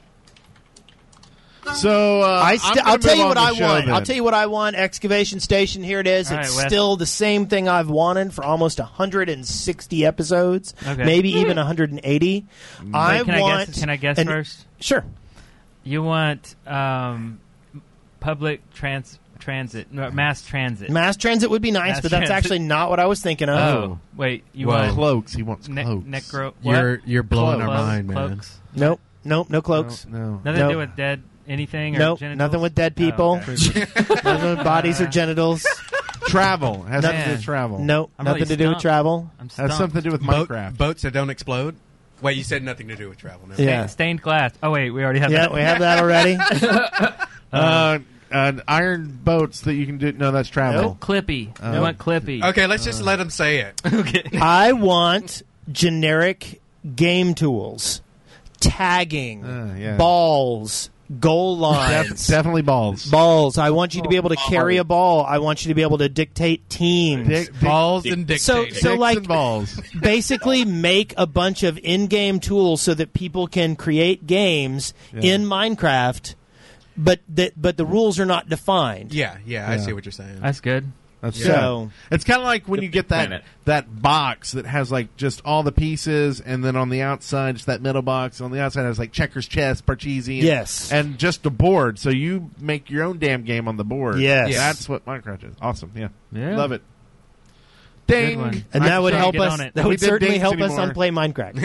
So I'll tell you what I want. Then. I'll tell you what I want. Excavation Station. Here it is. All It's right, Wes. still the same thing I've wanted for almost 160 episodes, Okay. maybe even 180. I Wait, want. Can I guess an- first? Sure. You want public transit, no, mass transit. Mass transit would be nice, Mass but that's transit. actually not what I was thinking of. Oh, wait. You Well, want Cloaks. He wants cloaks. necro? What? You're blowing our Cloaks, mind, man. cloaks. Nope. No cloaks. No. Nothing Nope. to do with dead anything or Nope. genitals? Nothing with dead people. Oh, okay. Nothing with bodies or genitals. Travel has Nothing- something to do with travel. Nope. I'm Nothing really to do with stumped. travel. I'm has stumped. something to do with Minecraft. Boats that don't explode. Wait, you said nothing to do with travel. No. Yeah. Stained glass. Oh wait, we already have Yeah, that. we have that already. Iron boats that you can do. No, that's travel. Clippy. You want Clippy. Okay, let's just let him say it. Okay. I want generic game tools, tagging, Yeah. balls, goal lines. Definitely balls. Balls. I want you to be able to carry a ball. I want you to be able to dictate teams. Balls and dictating. So Dicks like and balls. basically make a bunch of in-game tools so that people can create games in Minecraft, but the rules are not defined. yeah, I see what you're saying. That's good. That's So- it's kind of like when you get Planet. that box that has like just all the pieces, and then on the outside just that middle box. On the outside has like checkers, chess, Parcheesi, Yes. and just a board. So you make your own damn game on the board. Yes. That's what Minecraft is. Awesome. Yeah, Yeah. love it. Good Ding. one. And that would Microsoft, help get us. on it. That We would did certainly dings help us anymore. on Play Minecraft.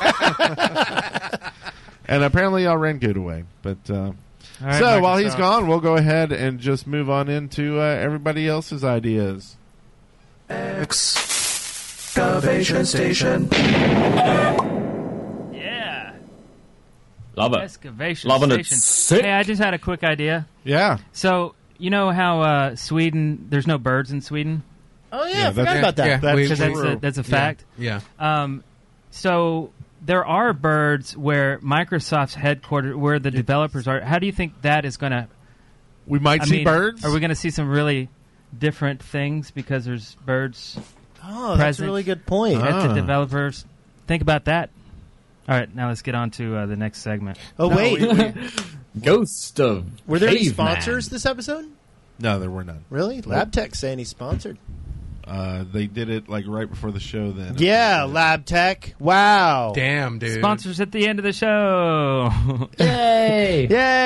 And apparently y'all ran good away. But All right, so while he's Microsoft. gone, we'll go ahead and just move on into everybody else's ideas. Excavation Station. Yeah. Love it. Excavation Loving it. station. Sick. Hey, I just had a quick idea. Yeah. So you know how Sweden? There's no birds in Sweden. Oh yeah, Yeah, I forgot that's- about that. yeah. Because We- that's a fact. Yeah. So there are birds where Microsoft's headquarters, where the developers are. How do you think that is going to? We might see birds. Are we going to see some really different things because there's birds Oh, that's a present really good point. at the Ah. developers? Think about that. All right, now let's get on to the next segment. Oh wait, Ghost of were there any Caveman. sponsors this episode? No, there were none. Really? LabTech saying he's sponsored. They did it like right before the show. Then Yeah, LabTech. Wow. Damn, dude. Sponsors at the end of the show. Yay!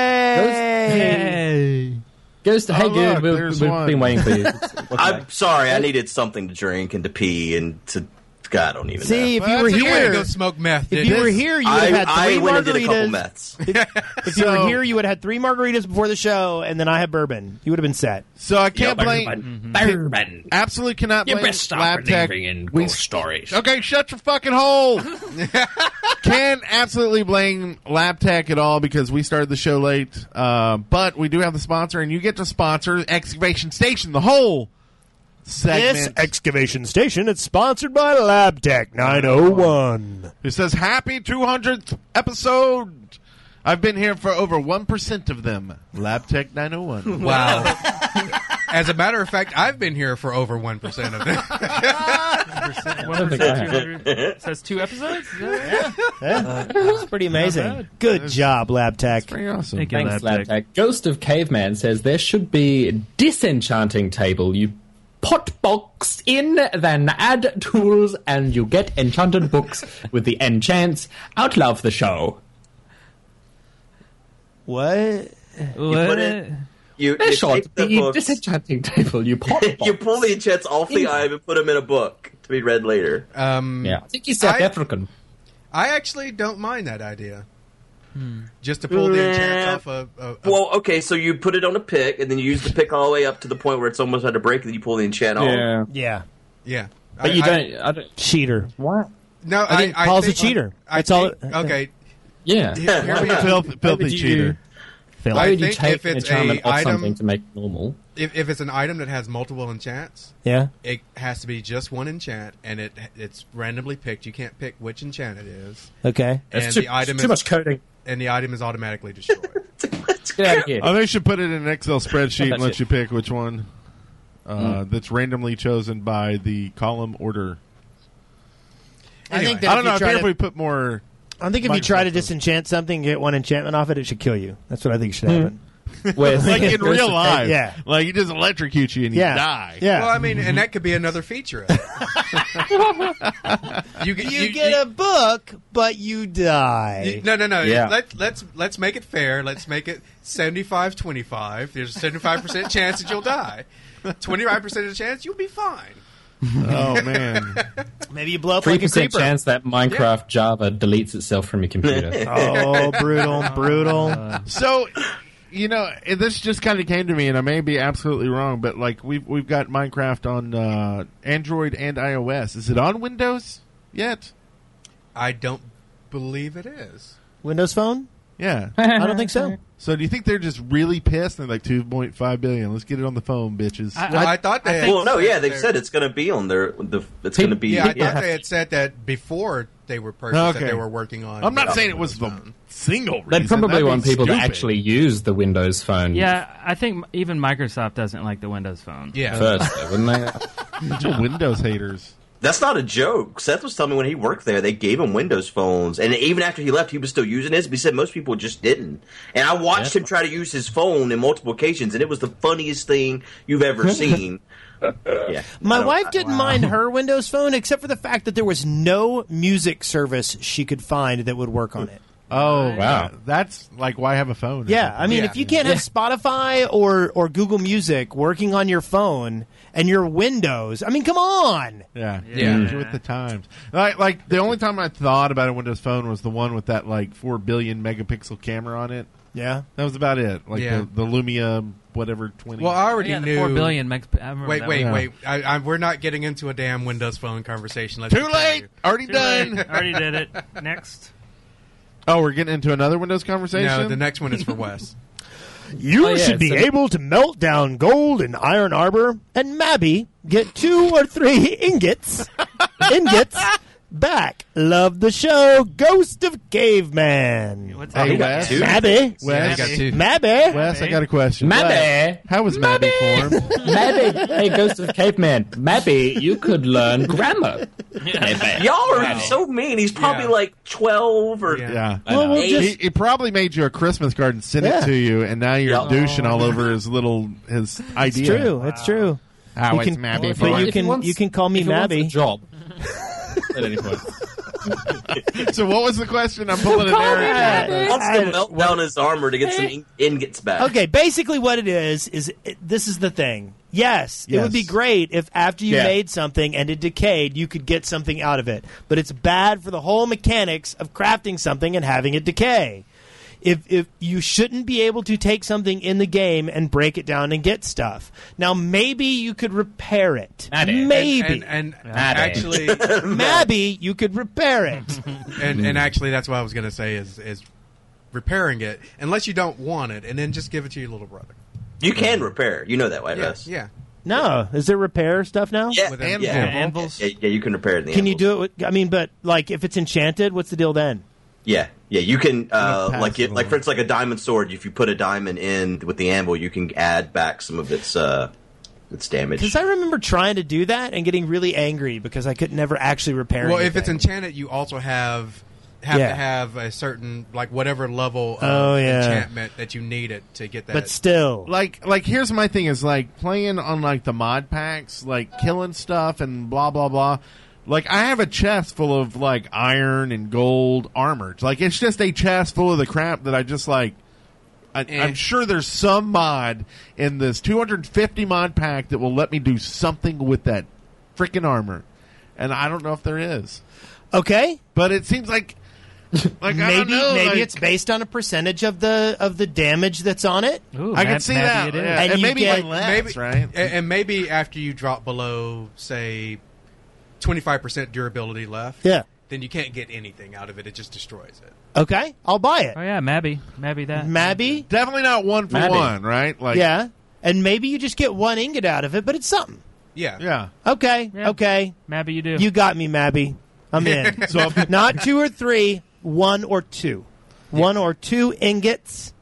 Yay! Ghost of Hey, Oh, good. look, there's We've one. been waiting for you. I'm sorry, I needed something to drink and to pee and to. God, I don't even See, know. if you were That's a good way to here, go smoke meth. if dude. you were here, you would have had I three went and did a couple margaritas. meths. If you were here, you would have had 3 margaritas before the show, and then I had bourbon. You would have been set. So I can't Yep. blame. Bourbon. Absolutely cannot You blame best stop LabTech. believing in We- ghost stories. Okay, shut your fucking hole. Can't absolutely blame LabTech at all because we started the show late. But we do have the sponsor, and you get to sponsor Excavation Station, the whole segment. This excavation station is sponsored by LabTech 901. It says, happy 200th episode. I've been here for over 1% of them. LabTech 901. Wow. As a matter of fact, I've been here for over 1% of it. 200. Says 2 episodes. Is that right? That's pretty amazing. Good job, LabTech. Pretty awesome. Thank you, Thanks, LabTech. LabTech. Ghost of Caveman says there should be a disenchanting table. You pot box in, then add tools, and you get enchanted books with the enchants. Outlove the show. What? put it- You Short, take the the books, disenchanting table. You pot box. you pull the enchants off the item and put them in a book to be read later. Yeah, I think he's South I- African. I actually don't mind that idea. Just to pull the enchants off Well, okay, so you put it on a pick, and then you use the pick all the way up to the point where it's almost at a break, and then you pull the enchant off. Yeah, Yeah. yeah. but you don't. I don't. Cheater. What? No, I think Paul's a cheater. That's all. Okay. Yeah. Hear me out. Filthy Why would you- cheater. Phil. Why I would you think take if an it's enchantment a off item- something to make it normal? If it's an item that has multiple enchants, Yeah. it has to be just one enchant, and it's randomly picked. You can't pick which enchant it is, Okay. and the item too is much coding. and the item is automatically destroyed. Get out of here. Oh, they should put it in an Excel spreadsheet That's and let it. you pick which one that's randomly chosen by the column order. I think I that don't if know. you I try think if to, we put more. I think if you try to Microsoft- disenchant something, get one enchantment off it, it should kill you. That's what I think should happen. Where- Like in Ghost real of life. Yeah. Like he just electrocute you and you Yeah. die. Yeah. Well, I mean, and that could be another feature. Of it. you get a book, but you die. No. Yeah. Let's make it fair. Let's make it 75-25. There's a 75% chance that you'll die. 25% of the chance you'll be fine. Oh man. Maybe you blow up like a 3% creeper. chance that Minecraft Java deletes itself from your computer. Oh, brutal, brutal. So, you know, this just kind of came to me, and I may be absolutely wrong, but like we've got Minecraft on Android and iOS. Is it on Windows yet? I don't believe it is. Windows Phone? Yeah. I don't think so. So do you think they're just really pissed? They're like 2.5 billion. Let's get it on the phone, bitches. Well, I thought they. Well, no, yeah, they've said it's going to be on their. It's going to be. Yeah, I thought they had said that before they were purchased that Okay. they were working on. I'm not saying it was the single reason. They'd probably That'd be want people to stupid. actually use the Windows Phone Yeah, I think even Microsoft doesn't like the Windows Phone. Yeah. first, though, wouldn't they? Bunch of Windows haters. That's not a joke. Seth was telling me when he worked there, they gave him Windows phones, and even after he left, he was still using his. But he said most people just didn't. And I watched him try to use his phone in multiple occasions, and it was the funniest thing you've ever seen. Yeah, My wife didn't mind her Windows Phone, except for the fact that there was no music service she could find that would work on it. Oh Wow. That's like why have a phone? Yeah, I mean, Yeah. if you can't have Spotify or Google Music working on your phone and your Windows, I mean, come on. Yeah, Yeah. Change with the times. Like the only time I thought about a Windows Phone was the one with that like 4 billion megapixel camera on it. Yeah. That was about it. Like Yeah. the Lumia whatever 20. Well, I already Yeah, the knew. 4 billion. I remember Wait, that wait, one. wait! We're not getting into a damn Windows Phone conversation. Let's Too just tell late. you. Already Too done. late. Already did it. Next. Oh, we're getting into another Windows conversation. No, the next one is for Wes. You should be able to melt down gold and iron armor, and maybe get 2 or 3 ingots back. Love the show, Ghost of Caveman. What's Hey, that? Wes. Mabby. Wes, Mabby. Wes, I got a question. Mabby. Wes, how was Mabby formed? Mabby, hey, Ghost of Caveman. Mabby, you could learn grammar. Y'all are so mean. He's probably like 12 or Yeah. Well, we'll just, He probably made you a Christmas card and sent it to you, and now you're Yep. douching all over his idea. it's true. It's true. How You it's can- Mabby but formed. you can call me If he wants a Mabby. job. At any point. So what was the question? I'm pulling it there. he wants to melt down his armor to get some ingots back. Okay, basically what it is this is the thing. Yes, it would be Yes. great if after you Yeah. made something and it decayed, you could get something out of it. But it's bad for the whole mechanics of crafting something and having it decay. If you shouldn't be able to take something in the game and break it down and get stuff. Now maybe you could repair it. Maybe. Maybe. And actually, Maybe you could repair it. and actually, that's what I was going to say is repairing it, unless you don't want it, and then just give it to your little brother. You can repair. You know that, right, Russ? Yeah. No, is there repair stuff now? Yeah, With an yeah. anvils? Yeah, you can repair it in the Can you anvils. do it? I mean, but like if it's enchanted, what's the deal then? Yeah, you can pass like it for instance, like a diamond sword. If you put a diamond in with the anvil, you can add back some of its damage. Because I remember trying to do that and getting really angry because I could never actually repair. Well, if it's anything. enchanted, you also have Yeah. to have a certain whatever level of yeah. enchantment that you need it to get that. But still, Like here's my thing is like playing on like the mod packs, like killing stuff and blah blah blah. Like I have a chest full of like iron and gold armor. Like it's just a chest full of the crap that I just like. I'm sure there's some mod in this 250 mod pack that will let me do something with that freaking armor, and I don't know if there is. okay, But it seems like I don't maybe know, like- it's based on a percentage of the damage that's on it. Ooh, I can see that, It is. yeah. And and you maybe get- like less, right? and maybe after you drop below, say, 25% durability left, Yeah. then you can't get anything out of it. It just destroys it. Okay, I'll buy it. Oh yeah, Mabby that. Mabby, Definitely not one for Maybe. one, right? Like, yeah, and maybe you just get 1 ingot out of it, but it's something. Yeah. yeah. Okay, Yeah. okay, Mabby, you do. you got me, Mabby. I'm in. So if- Not 2 or 3, 1 or 2. 1 or 2 ingots.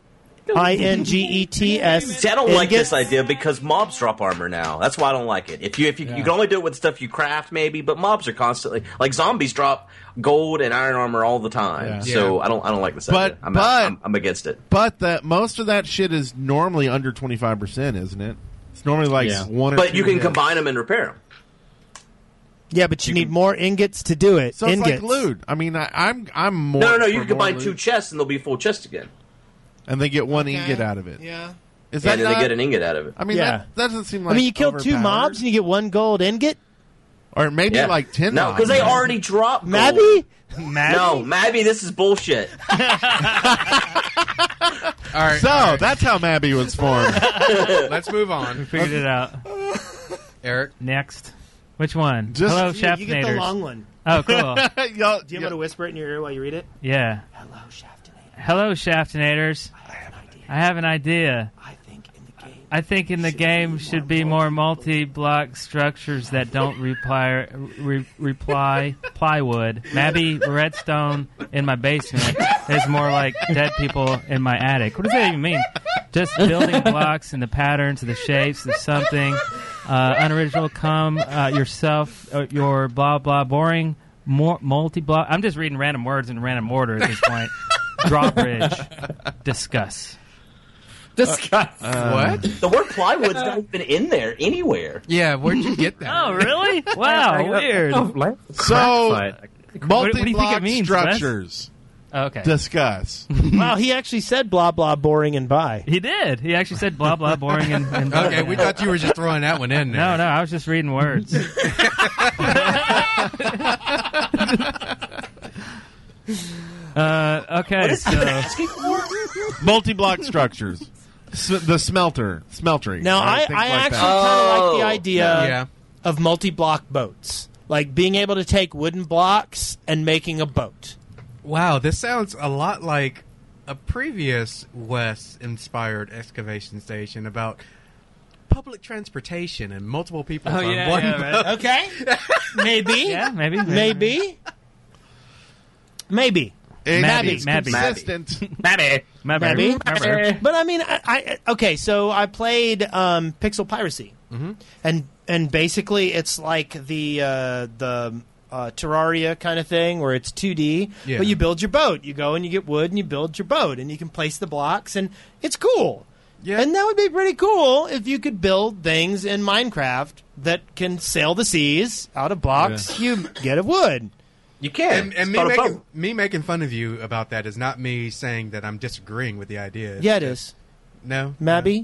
INGETS. See, I don't like this ingots. idea because mobs drop armor now. That's why I don't like it. If you can only do it with stuff you craft, maybe, but mobs are constantly like zombies drop gold and iron armor all the time. Yeah. So I don't like this But- idea. I'm against it. But that most of that shit is normally under 25%, isn't it? It's normally like Yeah. 1 or 2. But you can hits. combine them and repair them. Yeah, but you need more ingots to do it. So it's ingots. like loot. I mean, I'm more. No. for You can combine more 2 loot. chests and they'll be full chests again. and they get 1 ingot out of it. Yeah. Is that And then not? they get an ingot out of it. I mean, Yeah. that doesn't seem like. I mean, you kill 2 overpowered. mobs and you get 1 gold ingot. or maybe Yeah. like 10. No, because mobs. they already dropped gold. Mabby? No, Mabby, this is bullshit. All right. So that's how Mabby was formed. let's move on. Figured it out. Eric. Next, which one? Just- Hello, You get the Shaftinators. long one. Oh, cool. Y'all- Do you want yeah. me to whisper it in your ear while you read it? Yeah. Hello, Shaftinator. Hello, Shaftinators. I have an idea. I think in the game should be more multi-block structures that don't reply plywood. Maybe redstone in my basement is more like dead people in my attic. What does that even mean? Just building blocks and the patterns, the shapes, the something unoriginal. Come yourself, your blah blah boring multi-block. I'm just reading random words in random order at this point. Drawbridge, discuss. Disgust. What? The word plywood's not even in there anywhere. Yeah, where'd you get that? Oh, really? Wow, weird. So What do you think multi-block it means, structures. Okay. Discuss. Wow, he actually said blah, blah, boring, and bye. He did. He actually said blah, blah, boring, and blah. Okay, we thought you were just throwing that one in there. No, I was just reading words. Okay, so Multi-block structures. The smeltery. Now, right? I Things like actually that. kind of like the Oh. idea Yeah. of multi-block boats. Like being able to take wooden blocks and making a boat. Wow, this sounds a lot like a previous Wes-inspired excavation station about public transportation and multiple people on one boat. Right. Okay. Maybe. Yeah, maybe. Maybe. It's Mabby. consistent. Maybe. Maybe. But I mean, okay. So I played Pixel Piracy, and basically it's like the Terraria kind of thing where it's 2D, Yeah. but you build your boat. You go and you get wood and you build your boat, and you can place the blocks, and it's cool. Yeah. And that would be pretty cool if you could build things in Minecraft that can sail the seas out of blocks you get of wood. You can. And It's me making fun of you about that is not me saying that I'm disagreeing with the idea. Yeah, it is. No? Mabby?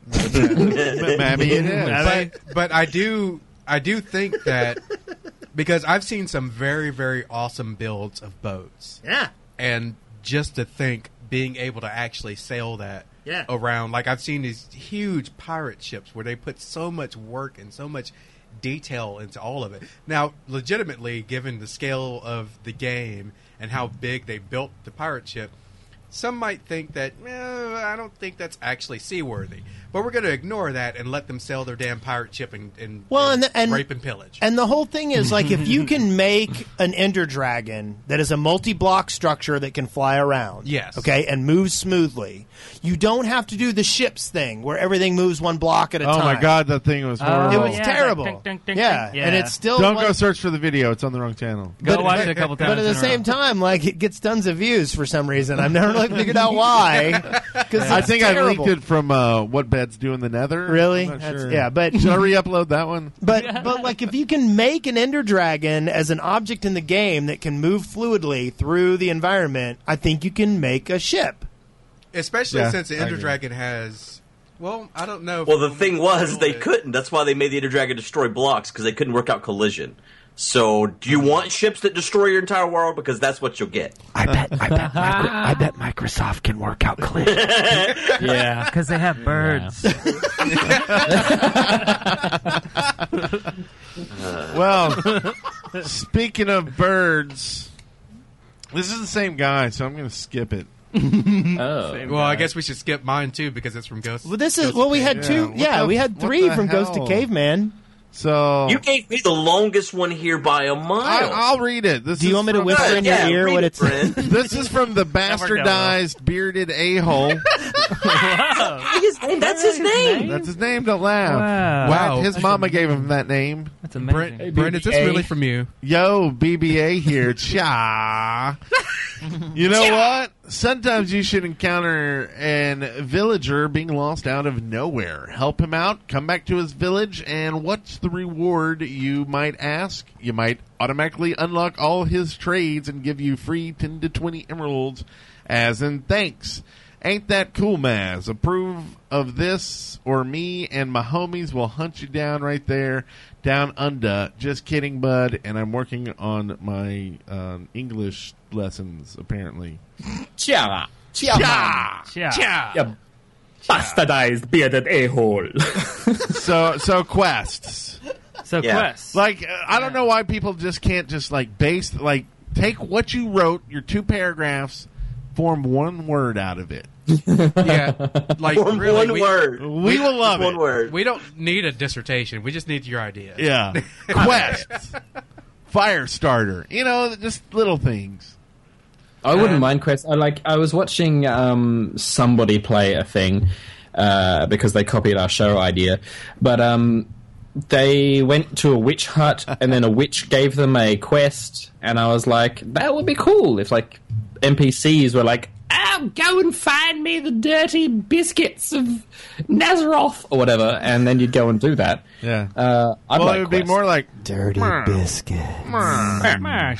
Mabby it is. But I do think that because I've seen some very, very awesome builds of boats. Yeah. And just to think being able to actually sail that around, like I've seen these huge pirate ships where they put so much work and so much detail into all of it. Now, legitimately, given the scale of the game and how big they built the pirate ship, some might think that, I don't think that's actually seaworthy. But we're going to ignore that and let them sail their damn pirate ship and rape and pillage. And the whole thing is, like, if you can make an Ender Dragon that is a multi-block structure that can fly around, Yes. okay, and moves smoothly, you don't have to do the ships thing where everything moves one block at a Oh time. my god, that thing was horrible. It was terrible. Like, ding, ding, ding, yeah. ding. And it's still Don't like, go search for the video. It's on the wrong channel. Go watch it a couple times. But at the same time, like, it gets tons of views for some reason. I've never really figured out why. I think I terrible. leaked it from What Beds Do in the Nether. Really? I'm not That's- sure. yeah, but should I re-upload that one? But like if you can make an Ender Dragon as an object in the game that can move fluidly through the environment, I think you can make a ship. Especially Yeah, since the I Ender agree. Dragon has... Well, I don't know. Well, the thing was, they couldn't. That's why they made the Ender Dragon destroy blocks, because they couldn't work out collision. So, do you want ships that destroy your entire world? Because that's what you'll get. I bet Microsoft can work out collision. Yeah. Because they have birds. Well, speaking of birds, this is the same guy, so I'm going to skip it. Oh. Well, I guess we should skip mine, too, because it's from Ghost. Well, this is Ghost well, we of had Cave. two. What Yeah, the- we had what three the from Ghost hell? to Caveman. So You gave me the longest one here by a mile. I'll read it. This Do you is want me to from- whisper in your Yeah, ear read what it, it's? friend. This is from the bastardized bearded a-hole. That's his name. That's his name. Don't laugh. Wow. His mama gave him that name. That's amazing. Brent, is this really from you? Yo, BBA here. Cha. You know what? Sometimes you should encounter an villager being lost out of nowhere. Help him out, come back to his village, and what's the reward, you might ask? You might automatically unlock all his trades and give you free 10 to 20 emeralds as in thanks. Ain't that cool, Maz? Approve of this, or me and my homies will hunt you down right there, down under. Just kidding, bud. And I'm working on my English lessons, apparently. Chia. Cha! Yeah. You bastardized bearded a-hole. So quests. So Yeah. Quest. Like, I don't know why people just can't just, like, take what you wrote, your 2 paragraphs, form one word out of it. Yeah. Like, really, one word. We will love One it. word. We don't need a dissertation. We just need your idea. Yeah. Quests. Fire starter. You know, just little things. I wouldn't mind quests. I was watching somebody play a thing because they copied our show idea, but they went to a witch hut and then a witch gave them a quest, and I was like, that would be cool if like NPCs were like, go and find me the dirty biscuits of Nazaroth or whatever, and then you'd go and do that. Yeah. I'd Well, like it would be quests. more like Dirty biscuit. But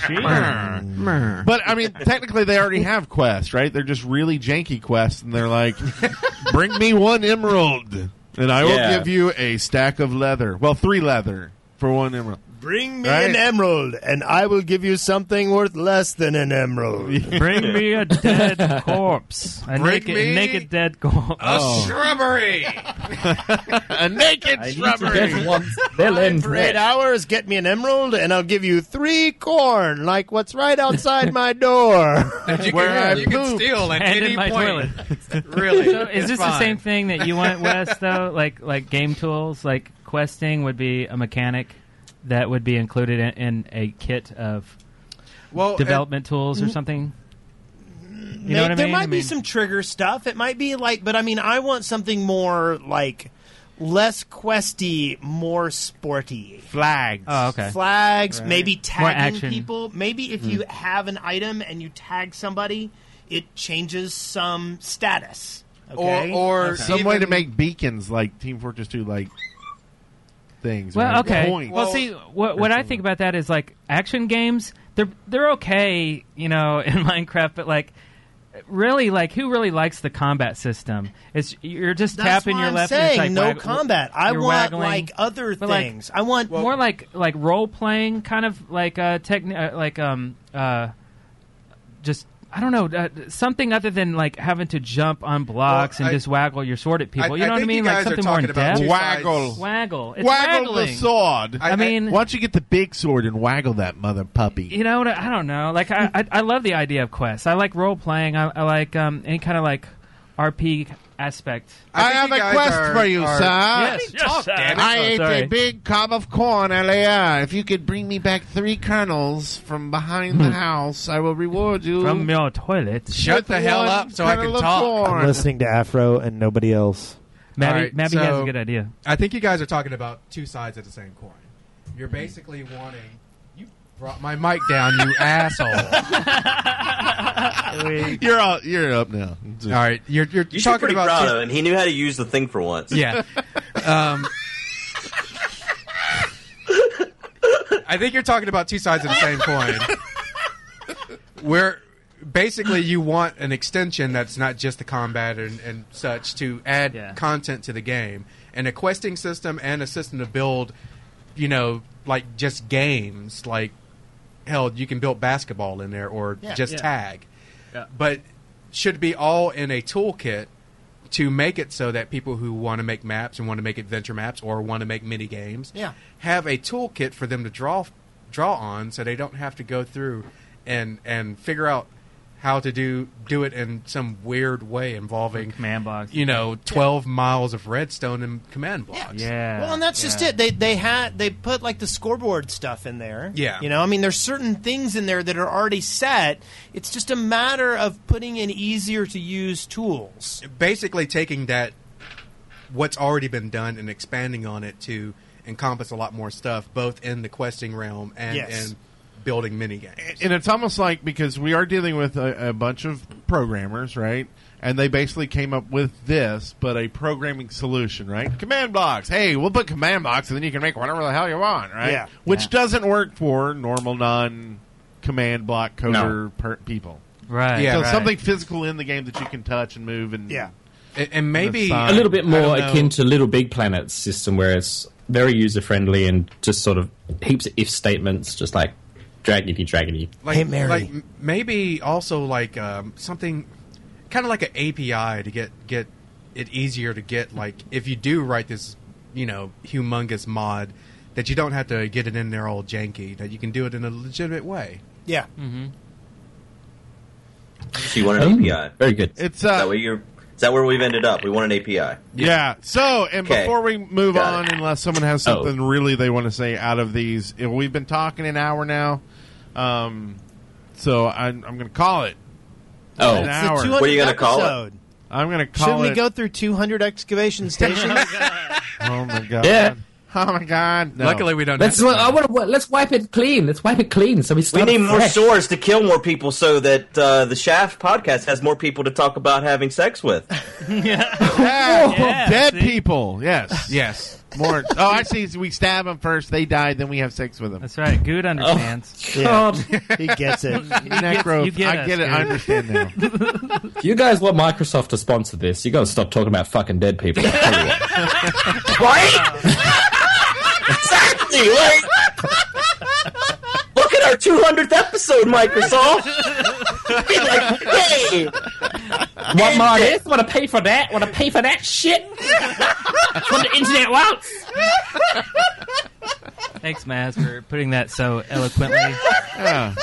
I mean, technically, they already have quests, right? They're just really janky quests, and they're like, "Bring me 1 emerald, and I will Yeah. give you a stack of leather. Well, 3 leather for 1 emerald." Bring me Right. an emerald, and I will give you something worth less than an emerald. Bring me a dead corpse. A Bring me naked dead corpse. A shrubbery. A naked shrubbery. Fine, for 8 hours, get me an emerald, and I'll give you 3 corn, like what's right outside my door. That you Where I you can poop. steal at And in any my point. toilet. Really? So is It's this the fine. same thing that you want, Wes, though? Like game tools? Like questing would be a mechanic that would be included in a kit of Well, development tools or something? You know what I There mean? might I be mean- some trigger stuff. It might be like, but I mean, I want something more like less questy, more sporty. Flags. Oh, okay. Flags, Right. maybe More tagging action. people. Maybe if you have an item and you tag somebody, it changes some status. Okay? or Some way to even- make beacons like Team Fortress 2, like things. Well, right? okay. Points. Well, see, what I think about that is like action games. They're okay, you know, in Minecraft, but like. Really, like, who really likes the combat system? It's you're just That's tapping why your I'm left. saying, and it's no like combat. I you're want waggling. like other But, like, things. I want more like role playing, kind of like just I don't know, something other than like having to jump on blocks Well, and I- just waggle your sword at people. You know what I think mean? you Like guys are something more in talking about depth. two Waggle. sides. Waggle. It's waggle waggling. the sword. I mean, Why don't you get the big sword and waggle that mother puppy? you know what? I don't know. Like I love the idea of quests. I like role playing. I like any kind of like RP aspect. I think have you a guys quest are- for you, are- sir. Yes, talk, damn it. I Oh, ate sorry. a big cob of corn earlier. If you could bring me back 3 kernels from behind the house, I will reward you. From your toilet. Shut the hell up so I can kernel of talk. corn. I'm listening to Afro and nobody else. Mabby, All right, Mabby has so- a good idea. I think you guys are talking about two sides of the same coin. You're basically wanting. You brought my mic down, you asshole. You're up now. All right, you're You should be talking pretty about proud two- of him. He knew how to use the thing for once. Yeah. I think you're talking about two sides of the same coin. Where basically you want an extension that's not just the combat and such to add Yeah. content to the game. And a questing system and a system to build, you know, like just games. Like, hell, you can build basketball in there or just tag. Yeah. But should be all in a toolkit to make it so that people who want to make maps and want to make adventure maps or want to make mini games have a toolkit for them to draw on, so they don't have to go through and figure out how to do it in some weird way involving Command blocks. 12 miles of redstone and command blocks. Yeah. Well, and that's just it. They put like the scoreboard stuff in there. Yeah. You know, I mean, there's certain things in there that are already set. It's just a matter of putting in easier to use tools. Basically taking that what's already been done and expanding on it to encompass a lot more stuff, both in the questing realm and Yes. in building mini games. And it's almost like, because we are dealing with a bunch of programmers, right? And they basically came up with this, but a programming solution, right? Command blocks. Hey, we'll put command blocks, and then you can make whatever the hell you want, right? Yeah. Which doesn't work for normal non-command block coder people. Right. Yeah, So right. something physical in the game that you can touch and move and And maybe side. A little bit I more don't know. akin to Little Big Planet's system, where it's very user friendly and just sort of heaps of if statements, just like draggedy. like, Hey, Mary. like maybe also like something kind of like an API to get it easier to get. Like if you do write this, humongous mod, that you don't have to get it in there all janky. That you can do it in a legitimate way. Yeah. So you want an API. Very good. It's Is that where we've ended up? We want an API. Yeah. So, and Okay. before we move Got on, it. unless someone has something really they want to say out of these, we've been talking an hour now. So I'm going to call it. Oh, An It's hour. the 200th What are you gonna call it? episode. I'm going to call Shouldn't it. we go through 200 excavation stations? Oh my god. Yeah. Oh my god. No. Luckily, we don't. let's let's wipe it clean. Let's wipe it clean. So we We start need more fresh. swords to kill more people so that the Shaft podcast has more people to talk about having sex with. Yeah, dead see? people. Yes. Yes. More. Oh, actually, we stab them first. They die. Then we have sex with them. That's right. Good understands. God. He gets it. Necro. you get I us, get it. I Gary. understand now. If you guys want Microsoft to sponsor this, you got to stop talking about fucking dead people. I'll tell you what. Right? Exactly. Like, our 200th episode, Microsoft. Be like, hey, Want more of this? Want to pay for that? Want to pay for that shit? That's what the internet wants. Thanks, Maz, for putting that so eloquently. Yeah.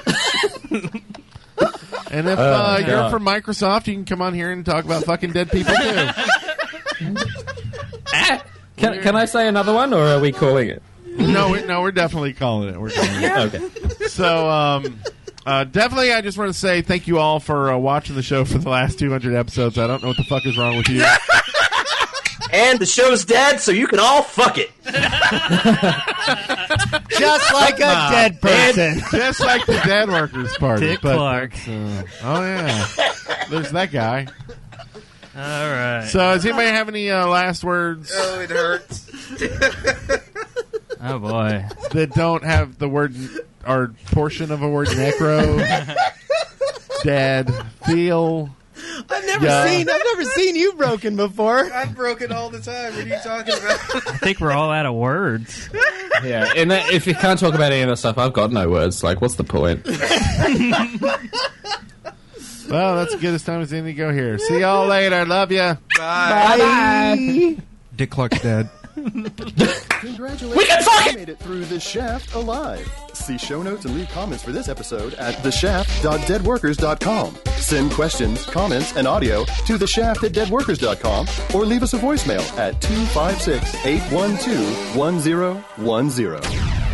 And if you're from Microsoft, you can come on here and talk about fucking dead people too. Can I say another one, or are we calling it? No, we're definitely calling it. We're calling it. Okay. So, definitely, I just want to say thank you all for watching the show for the last 200 episodes. I don't know what the fuck is wrong with you. And the show's dead, so you can all fuck it. Just like a dead person. Just like the Dead Workers Party. Dick Clark. Oh, yeah. There's that guy. All right. So, does anybody have any last words? Oh, it hurts. Oh, boy. That don't have the word or portion of a word necro, dead, feel. I've never seen you broken before. I'm broken all the time. What are you talking about? I think we're all out of words. Yeah, and if you can't talk about any of that stuff, I've got no words. Like, what's the point? Well, that's as good as time as any to go here. See y'all later. Love ya. Bye. Dick Clark's dead. Congratulations, you made it through The Shaft alive. See show notes and leave comments for this episode at theshaft.deadworkers.com. Send questions, comments, and audio to theshaft@deadworkers.com or leave us a voicemail at 256-812-1010.